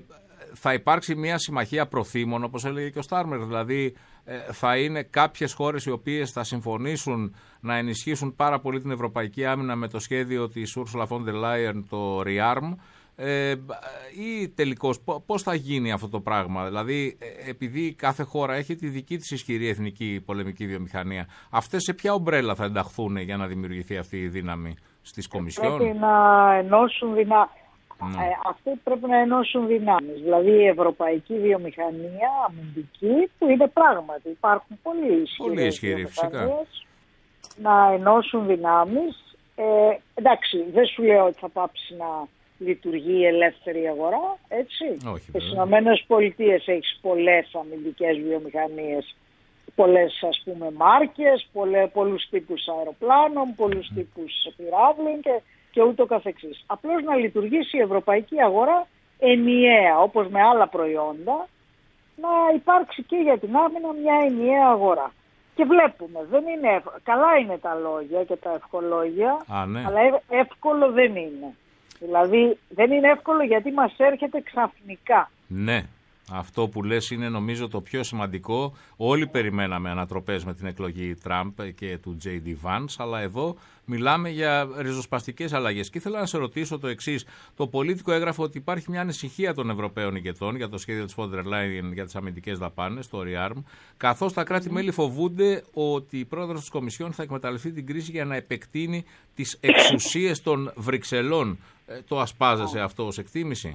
θα υπάρξει μια συμμαχία προθήμων, όπως έλεγε και ο Στάρμερ. Δηλαδή ε, θα είναι κάποιες χώρες οι οποίες θα συμφωνήσουν να ενισχύσουν πάρα πολύ την ευρωπαϊκή άμυνα με το σχέδιο της Ursula von der Leyen, το ReArm, ε, ή τελικώς πώς θα γίνει αυτό το πράγμα. Δηλαδή ε, επειδή κάθε χώρα έχει τη δική της ισχυρή εθνική πολεμική βιομηχανία, αυτές σε ποια ομπρέλα θα ενταχθούν για να δημιουργηθεί αυτή η δύναμη στις Κομισιόν? Πρέπει να ενώσουν δυνάμεις. Ναι. Ε, αυτοί πρέπει να ενώσουν δυνάμεις. Δηλαδή η ευρωπαϊκή βιομηχανία αμυντική, που είναι πράγματι, υπάρχουν πολύ ισχυρές ισχυροί, φυσικά. Να ενώσουν δυνάμεις. Ε, εντάξει, δεν σου λέω ότι θα πάψει να λειτουργεί η ελεύθερη αγορά, έτσι. Στις Ηνωμένες Πολιτείες έχεις πολλές αμυντικές βιομηχανίες, πολλές ας πούμε μάρκες, πολλέ, πολλούς τύπους αεροπλάνων, πολλούς mm. τύπους πυράβλων και, και ούτω καθεξής. Απλώς να λειτουργήσει η ευρωπαϊκή αγορά ενιαία, όπως με άλλα προϊόντα, να υπάρξει και για την άμυνα μια ενιαία αγορά. Και βλέπουμε, δεν είναι, καλά είναι τα λόγια και τα ευχολόγια, Α, ναι. αλλά εύκολο δεν είναι. Δηλαδή δεν είναι εύκολο γιατί μας έρχεται ξαφνικά. Ναι. Αυτό που λες είναι νομίζω το πιο σημαντικό. Όλοι περιμέναμε ανατροπές με την εκλογή Τραμπ και του τζέι ντι Vance, αλλά εδώ μιλάμε για ριζοσπαστικές αλλαγές. Και ήθελα να σε ρωτήσω το εξής. Το Πολίτικο έγραφε ότι υπάρχει μια ανησυχία των Ευρωπαίων ηγετών για το σχέδιο της von der Leyen για τις αμυντικές δαπάνες, το ReArm, καθώς τα κράτη-μέλη φοβούνται ότι η πρόεδρος της Κομισιόν θα εκμεταλλευτεί την κρίση για να επεκτείνει τις εξουσίες των Βρυξελών. Ε, το ασπάζεσαι αυτό ως εκτίμηση?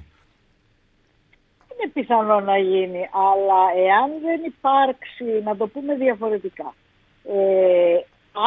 Είναι πιθανό να γίνει, αλλά εάν δεν υπάρξει, να το πούμε διαφορετικά, ε,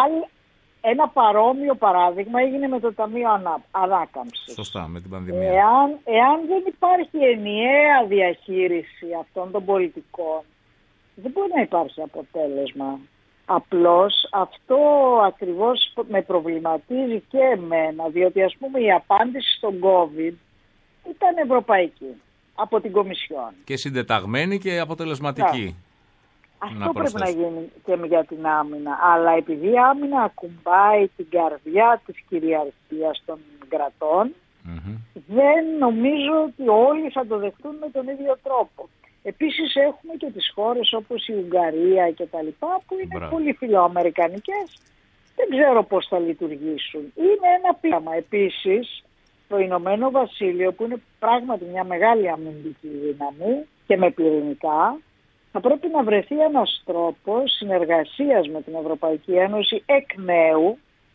ένα παρόμοιο παράδειγμα έγινε με το Ταμείο Ανά, Ανάκαμψης. Σωστά, με την πανδημία. Εάν, εάν δεν υπάρχει ενιαία διαχείριση αυτών των πολιτικών, δεν μπορεί να υπάρχει αποτέλεσμα. Απλώς αυτό ακριβώς με προβληματίζει και εμένα, διότι ας πούμε η απάντηση στον COVID ήταν ευρωπαϊκή. Από την Κομισιόν. Και συντεταγμένη και αποτελεσματική. Αυτό να πρέπει να γίνει και για την άμυνα. Αλλά επειδή η άμυνα ακουμπάει την καρδιά της κυριαρχίας των κρατών, mm-hmm. δεν νομίζω ότι όλοι θα το δεχτούν με τον ίδιο τρόπο. Επίσης έχουμε και τις χώρες όπως η Ουγγαρία και τα λοιπά, που είναι Μπράβο. πολύ φιλοαμερικανικές. Δεν ξέρω πώς θα λειτουργήσουν. Είναι ένα πείραμα. Επίσης, το Ηνωμένο Βασίλειο, που είναι πράγματι μια μεγάλη αμυντική δύναμη και με πυρηνικά, θα πρέπει να βρεθεί ένας τρόπος συνεργασίας με την Ευρωπαϊκή Ένωση εκ νέου,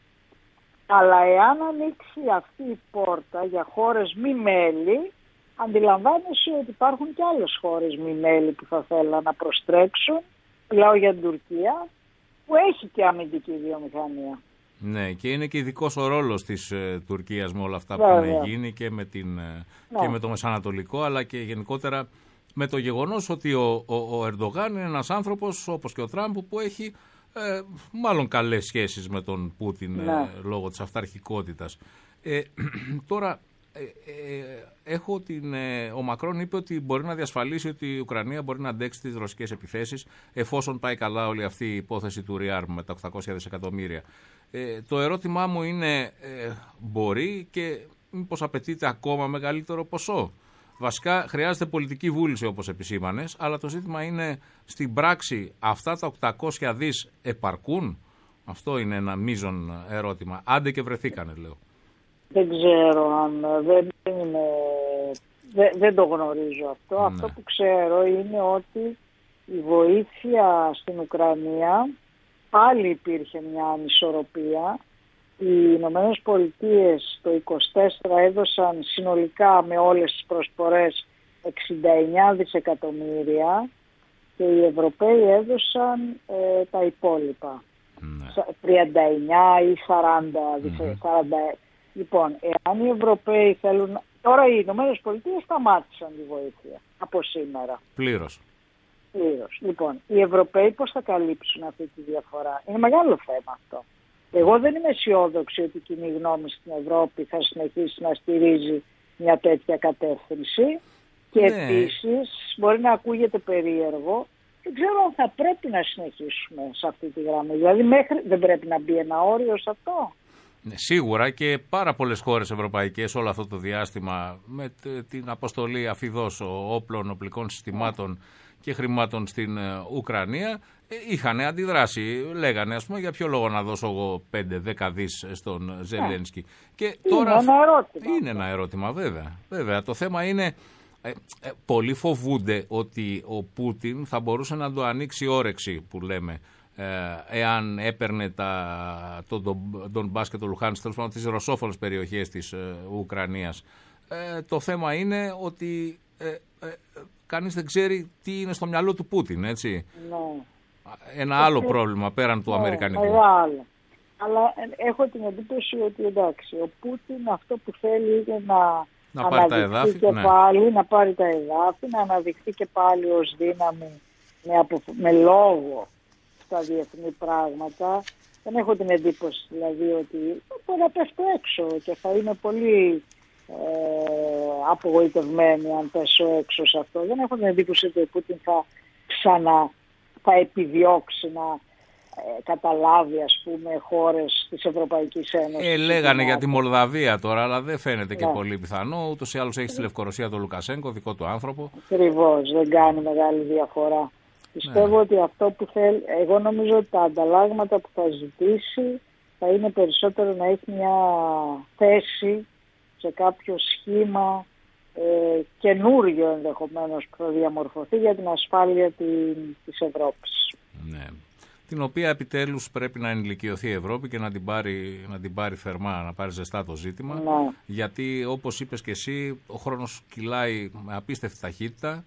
αλλά εάν ανοίξει αυτή η πόρτα για χώρες μη μέλη, αντιλαμβάνεσαι ότι υπάρχουν και άλλες χώρες μη μέλη που θα θέλουν να προστρέξουν. Μιλάω για την Τουρκία, που έχει και αμυντική βιομηχανία. Ναι, και είναι και ειδικός ο ρόλος της ε, Τουρκίας με όλα αυτά που έχουν γίνει και με, την, ε, ναι. και με το Μεσανατολικό, αλλά και γενικότερα με το γεγονός ότι ο, ο, ο Ερντογάν είναι ένας άνθρωπος όπως και ο Τραμπ που έχει ε, μάλλον καλές σχέσεις με τον Πούτιν ναι. ε, λόγω της αυταρχικότητας. Ε, τώρα ε, ε, έχω την, ε, ο Μακρόν είπε ότι μπορεί να διασφαλίσει ότι η Ουκρανία μπορεί να αντέξει τις ρωσικές επιθέσεις εφόσον πάει καλά όλη αυτή η υπόθεση του ReArm με τα οκτακόσια δισεκατομμύρια. Ε, το ερώτημά μου είναι ε, μπορεί και μήπως απαιτείται ακόμα μεγαλύτερο ποσό. Βασικά χρειάζεται πολιτική βούληση όπως επισήμανες, αλλά το ζήτημα είναι στην πράξη αυτά τα οκτακόσια δις επαρκούν. Αυτό είναι ένα μείζον ερώτημα. Άντε και βρεθήκανε λέω. Δεν ξέρω αν δεν, είναι, δεν, δεν το γνωρίζω αυτό. Ναι. Αυτό που ξέρω είναι ότι η βοήθεια στην Ουκρανία πάλι υπήρχε μια ανισορροπία. Οι Ηνωμένες Πολιτείες το είκοσι τέσσερα έδωσαν συνολικά με όλες τις προσφορές εξήντα εννέα δισεκατομμύρια και οι Ευρωπαίοι έδωσαν ε, τα υπόλοιπα. Ναι. τριάντα εννέα ή σαράντα δισεκατομμύρια. Mm-hmm. Λοιπόν, εάν οι Ευρωπαίοι θέλουν... Τώρα οι Ηνωμένες Πολιτείες σταμάτησαν τη βοήθεια από σήμερα. Πλήρως. Πλήρως. Λοιπόν, οι Ευρωπαίοι πώς θα καλύψουν αυτή τη διαφορά? Είναι μεγάλο θέμα αυτό. Εγώ δεν είμαι αισιόδοξη ότι η κοινή γνώμη στην Ευρώπη θα συνεχίσει να στηρίζει μια τέτοια κατεύθυνση και ναι. επίσης μπορεί να ακούγεται περίεργο. Δεν ξέρω αν θα πρέπει να συνεχίσουμε σε αυτή τη γραμμή. Δηλαδή μέχρι δεν πρέπει να μπει ένα όριο σε αυτό. Σίγουρα και πάρα πολλές χώρες ευρωπαϊκές όλο αυτό το διάστημα με την αποστολή αφιδώς όπλων, οπλικών συστημάτων και χρημάτων στην Ουκρανία είχαν αντιδράσει. Λέγανε, ας πούμε, για ποιο λόγο να δώσω εγώ πέντε δέκα δις στον Ζελένσκι. Και είναι τώρα ένα ερώτημα. Είναι ένα ερώτημα, βέβαια. βέβαια. Το θέμα είναι, ε, ε, πολλοί φοβούνται ότι ο Πούτιν θα μπορούσε να το ανοίξει όρεξη, που λέμε, εάν έπαιρνε τα, τον, τον, τον Μπάς και τον Λουχάνσκ, τέλος πάντων τις ρωσόφωνες περιοχές της ε, Ουκρανίας. Ε, το θέμα είναι ότι ε, ε, κανείς δεν ξέρει τι είναι στο μυαλό του Πούτιν, έτσι. Ναι. Ένα άλλο ε, πρόβλημα πέραν του ναι, αμερικανικού. Μεγάλο. Αλλά έχω την εντύπωση ότι εντάξει, ο Πούτιν αυτό που θέλει είναι να, να πάρει τα εδάφη, και ναι. πάλι, να πάρει τα εδάφη, να αναδειχθεί και πάλι ως δύναμη με, απο, με λόγο στα διεθνή πράγματα. Δεν έχω την εντύπωση δηλαδή ότι μπορεί να πέφτω έξω και θα είμαι πολύ ε, απογοητευμένη αν πέσω έξω σε αυτό. Δεν έχω την εντύπωση ότι ο Πούτιν θα ξανά θα επιδιώξει να ε, καταλάβει, ας πούμε, χώρες της Ευρωπαϊκής Ένωσης. Ε, λέγανε για τη Μολδαβία τώρα, αλλά δεν φαίνεται ναι. και πολύ πιθανό. Ούτως ή άλλως έχει στη Λευκορωσία τον Λουκασένκο, δικό του άνθρωπο. Ακριβώς, δεν κάνει μεγάλη διαφορά. Πιστεύω ναι. ότι αυτό που θέλει, εγώ νομίζω ότι τα ανταλλάγματα που θα ζητήσει θα είναι περισσότερο να έχει μια θέση σε κάποιο σχήμα ε, καινούριο ενδεχομένως που θα διαμορφωθεί για την ασφάλεια την, της Ευρώπης. Ναι. Την οποία επιτέλους πρέπει να ενηλικιωθεί η Ευρώπη και να την πάρει, να την πάρει θερμά, να πάρει ζεστά το ζήτημα. Ναι. Γιατί όπως είπες και εσύ, ο χρόνος κυλάει με απίστευτη ταχύτητα.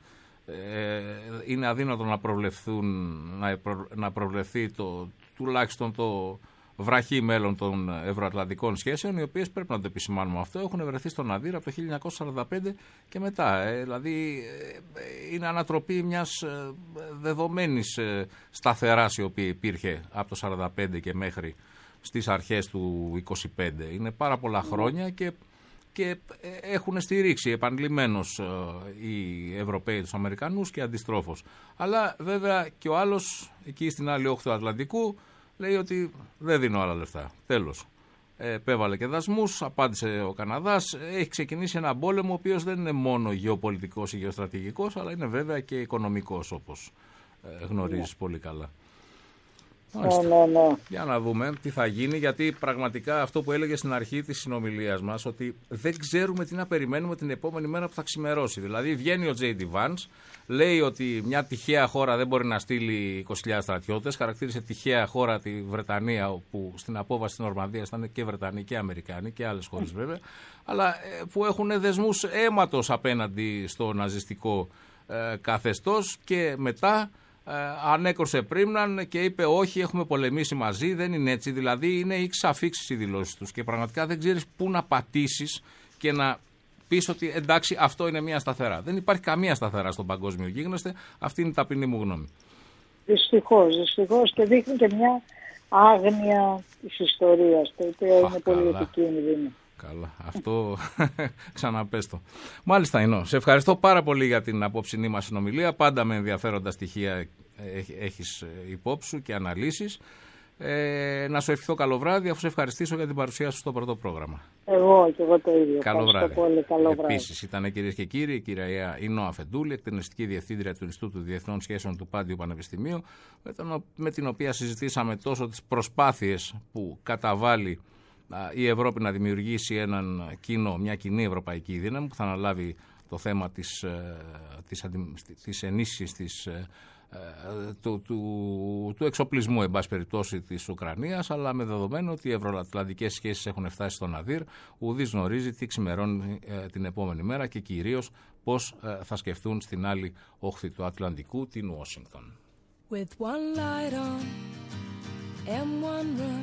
Είναι αδύνατο να προβλεφθούν, να, προ, να προβλεφθεί το, τουλάχιστον το βραχή μέλλον των ευρωατλαντικών σχέσεων, οι οποίες, πρέπει να το επισημάνουμε αυτό, έχουν βρεθεί στον Αδύρ από το χίλια εννιακόσια σαράντα πέντε και μετά. Ε, δηλαδή ε, είναι ανατροπή μιας ε, δεδομένης ε, σταθεράς η οποία υπήρχε από το σαράντα πέντε και μέχρι στις αρχές του είκοσι πέντε. Είναι πάρα πολλά χρόνια και και έχουν στηρίξει επανειλημμένως οι Ευρωπαίοι τους Αμερικανούς και αντιστρόφως. Αλλά βέβαια και ο άλλος εκεί στην άλλη όχθη του Ατλαντικού λέει ότι δεν δίνω άλλα λεφτά. Τέλος. Επέβαλε και δασμούς, απάντησε ο Καναδάς. Έχει ξεκινήσει ένα πόλεμο ο οποίος δεν είναι μόνο γεωπολιτικός ή γεωστρατηγικός, αλλά είναι βέβαια και οικονομικός, όπως γνωρίζεις yeah. πολύ καλά. Ναι, ναι, ναι. Για να δούμε τι θα γίνει, γιατί πραγματικά αυτό που έλεγε στην αρχή της συνομιλίας μας, ότι δεν ξέρουμε τι να περιμένουμε την επόμενη μέρα που θα ξημερώσει. Δηλαδή βγαίνει ο τζέι ντι Vance, λέει ότι μια τυχαία χώρα δεν μπορεί να στείλει είκοσι χιλιάδες στρατιώτες, χαρακτήρισε τυχαία χώρα τη Βρετανία, όπου στην απόβαση της Νορμανδίας ήταν και Βρετανοί και Αμερικάνοι και άλλες χώρες βέβαια, αλλά που έχουν δεσμούς αίματος απέναντι στο ναζιστικό ε, καθεστώς και μετά Ε, ανέκρουσε πρίμναν και είπε όχι, έχουμε πολεμήσει μαζί. Δεν είναι έτσι, δηλαδή είναι ήξ αφήξεις οι δηλώσεις τους και πραγματικά δεν ξέρεις πού να πατήσεις και να πεις ότι εντάξει, αυτό είναι μια σταθερά. Δεν υπάρχει καμία σταθερά στον παγκόσμιο γίγνεσθε. Αυτή είναι η ταπεινή μου γνώμη. Δυστυχώς, δυστυχώς, και δείχνει και μια άγνοια της ιστορίας, το οποίο είναι καλά. Πολύ επικίνδυνο. Καλά, αυτό ξαναπες το. Μάλιστα, Ινώ, σε ευχαριστώ πάρα πολύ για την απόψινή μας συνομιλία. Πάντα με ενδιαφέροντα στοιχεία έχεις υπόψη σου και αναλύσεις. Ε, να σου ευχηθώ καλό βράδυ, αφού σε ευχαριστήσω για την παρουσία σου στο πρώτο πρόγραμμα. Εγώ και εγώ το ίδιο. Καλό βράδυ. Πολύ, καλό βράδυ. Επίσης, ήταν, κυρίες και κύριοι, η κυρία Ινώ Αφεντούλη, εκτελεστική διευθύντρια του Ινστιτούτου Διεθνών Σχέσεων του Πάντιου Πανεπιστημίου, με, τον, με την οποία συζητήσαμε τόσο τις προσπάθειες που καταβάλει η Ευρώπη να δημιουργήσει έναν κοινό, μια κοινή ευρωπαϊκή δύναμη που θα αναλάβει το θέμα της, της, της ενίσχυσης της, του, του, του εξοπλισμού, εν πάση περιπτώσει, της Ουκρανίας, αλλά με δεδομένο ότι οι ευρωατλαντικές σχέσεις έχουν φτάσει στον Αδύρ, ουδής γνωρίζει τι ξημερώνει την επόμενη μέρα και κυρίως πώς θα σκεφτούν στην άλλη όχθη του Ατλαντικού, την Ουάσιγκτον. With one light on and one room,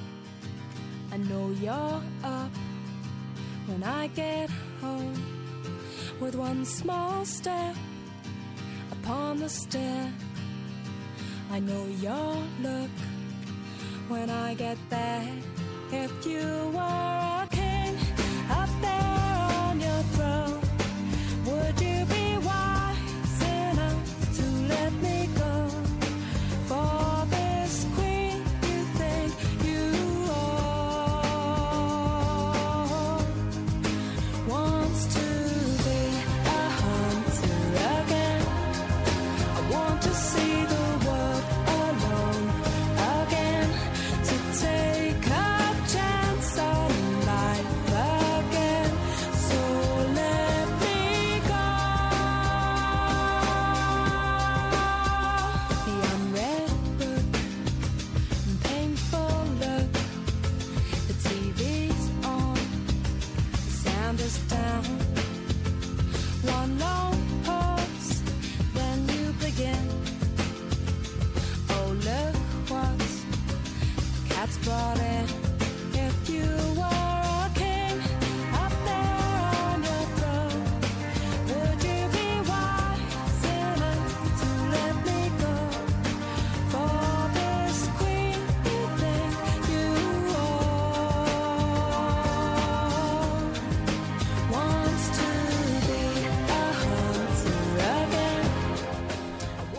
I know you're up when I get home. With one small step upon the stair, I know your look when I get there. If you were a king up there on your throne, would you be wise enough to let me go? For this queen you think you are.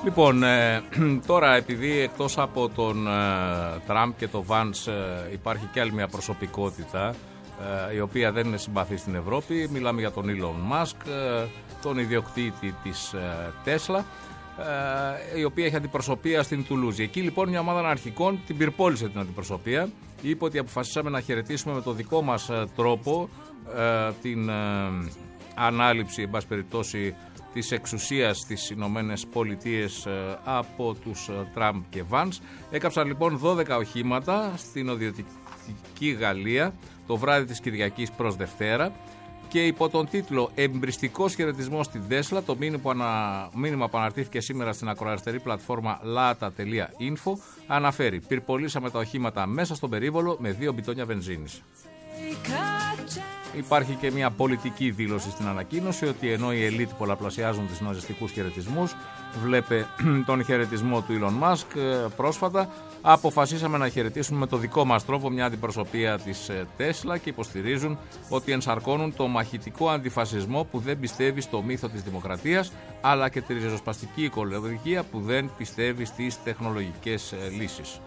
Λοιπόν, ε, τώρα επειδή εκτός από τον ε, Τραμπ και τον Βάνς ε, υπάρχει και άλλη μια προσωπικότητα ε, η οποία δεν είναι συμπαθή στην Ευρώπη, μιλάμε για τον Elon Musk, ε, τον ιδιοκτήτη της ε, Tesla, ε, η οποία έχει αντιπροσωπεία στην Τουλούζη. Εκεί λοιπόν μια ομάδα αναρχικών την πυρπόλησε την αντιπροσωπεία, είπε ότι αποφασίσαμε να χαιρετήσουμε με το δικό μας ε, τρόπο ε, την ε, ανάληψη, εν πάση περιπτώσει, της εξουσίας στις Ηνωμένες Πολιτείες από τους Τραμπ και Βάνς. Έκαψαν λοιπόν δώδεκα οχήματα στην οδειοτική Γαλλία το βράδυ της Κυριακής προς Δευτέρα και υπό τον τίτλο «Εμπριστικός χαιρετισμός στην Τέσλα», το μήνυμα που, ανα... μήνυμα που αναρτήθηκε σήμερα στην ακροαριστερή πλατφόρμα λάτα τελεία info αναφέρει «Πυρπολίσαμε τα οχήματα μέσα στον περίβολο με δύο μπιτόνια βενζίνης». Υπάρχει και μια πολιτική δήλωση στην ανακοίνωση ότι ενώ οι ελίτ πολλαπλασιάζουν τις ναζιστικούς χαιρετισμούς, βλέπε τον χαιρετισμό του Elon Musk πρόσφατα, αποφασίσαμε να χαιρετήσουμε με το δικό μας τρόπο μια αντιπροσωπεία της Tesla και υποστηρίζουν ότι ενσαρκώνουν το μαχητικό αντιφασισμό που δεν πιστεύει στο μύθο της δημοκρατίας, αλλά και τη ριζοσπαστική οικολογία που δεν πιστεύει στις τεχνολογικές λύσεις.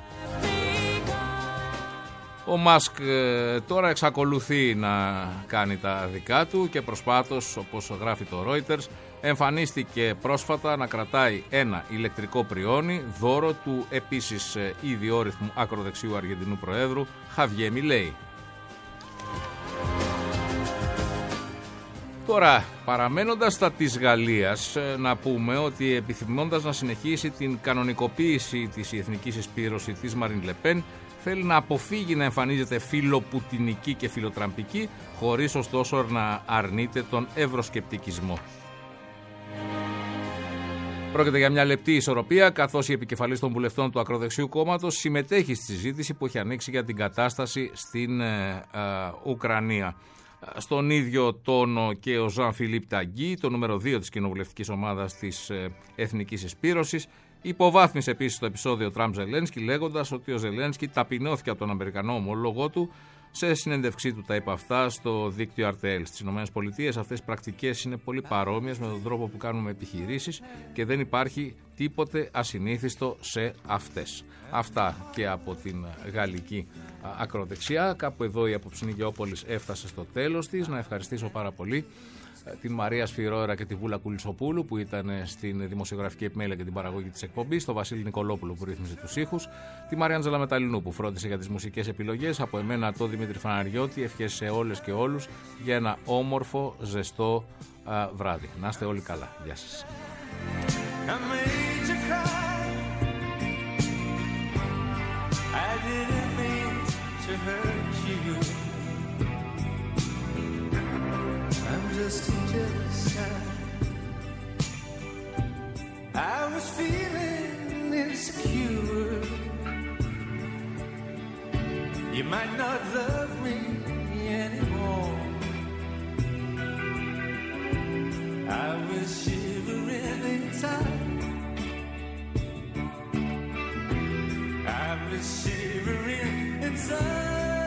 Ο Μάσκ τώρα εξακολουθεί να κάνει τα δικά του και προσπάτως, όπως γράφει το Reuters, εμφανίστηκε πρόσφατα να κρατάει ένα ηλεκτρικό πριόνι, δώρο του επίσης ιδιόρυθμου ακροδεξιού Αργεντινού Προέδρου Χαβιέ Μιλέι. Τώρα, παραμένοντας στα της Γαλλίας, να πούμε ότι επιθυμώντας να συνεχίσει την κανονικοποίηση της εθνικής εισπύρωσης της Μαρίν Λεπέν, θέλει να αποφύγει να εμφανίζεται φιλοπουτινική και φιλοτραμπική, χωρίς ωστόσο να αρνείται τον ευρωσκεπτικισμό. Πρόκειται για μια λεπτή ισορροπία, καθώς η επικεφαλής των βουλευτών του ακροδεξιού κόμματος συμμετέχει στη συζήτηση που έχει ανοίξει για την κατάσταση στην ε, ε, Ουκρανία. Στον ίδιο τόνο και ο Ζαν Φιλίπ Ταγκί, το νούμερο δύο της κοινοβουλευτικής ομάδας της ε, Εθνικής Εισπύρωσης, υποβάθμισε επίσης το επεισόδιο Τραμπ-Ζελένσκι, λέγοντας ότι ο Ζελένσκι ταπεινώθηκε από τον Αμερικανό ομόλογό του. Σε συνέντευξή του τα είπε αυτά στο δίκτυο αρ τι ελ. Στις ΗΠΑ αυτές οι πρακτικές είναι πολύ παρόμοιες με τον τρόπο που κάνουμε επιχειρήσεις και δεν υπάρχει τίποτε ασυνήθιστο σε αυτές. Αυτά και από την γαλλική ακροδεξιά. Κάπου εδώ η απόψινή Γεώπολης έφτασε στο τέλος της. Να ευχαριστήσω πάρα πολύ την Μαρία Σφυρόερα και τη Βούλα Κουλισοπούλου που ήταν στην δημοσιογραφική επιμέλεια και την παραγωγή της εκπομπής, τον Βασίλη Νικολόπουλο που ρύθμιζε τους ήχους, τη Μαριάντζελα Μεταλλινού που φρόντισε για τις μουσικές επιλογές, από εμένα τον Δημήτρη Φαναριώτη, ευχές σε όλες και όλους για ένα όμορφο, ζεστό α, βράδυ. Να είστε όλοι καλά. Γεια σας. Just a jealous guy. I was feeling insecure. You might not love me anymore. I was shivering inside. I was shivering inside.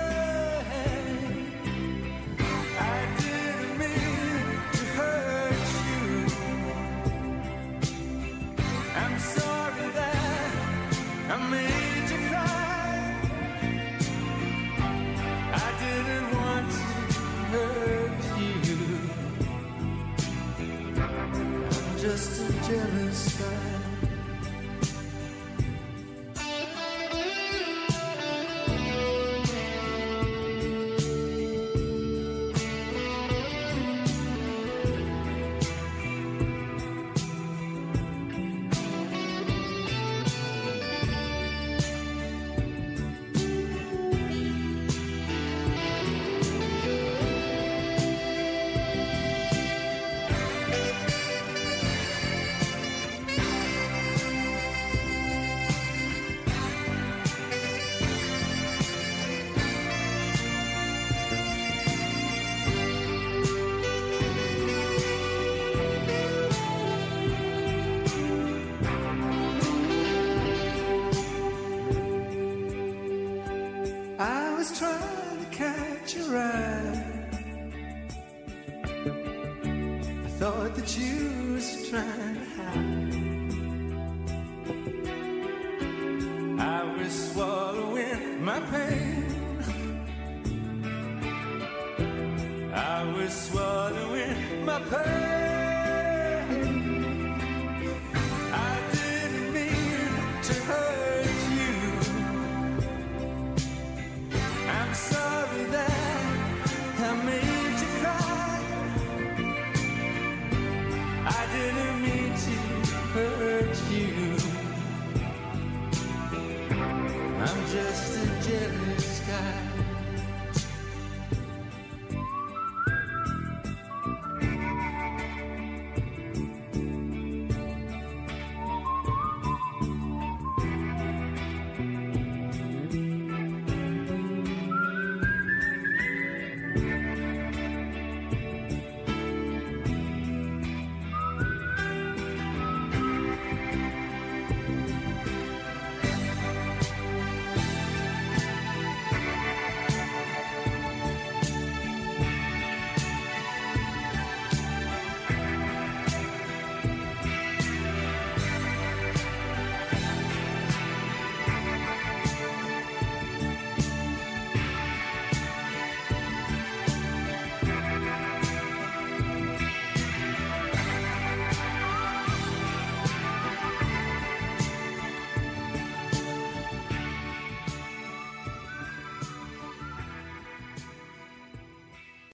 Just a jealous guy. Trying to catch your eye. I thought that you was trying to hide. Hey!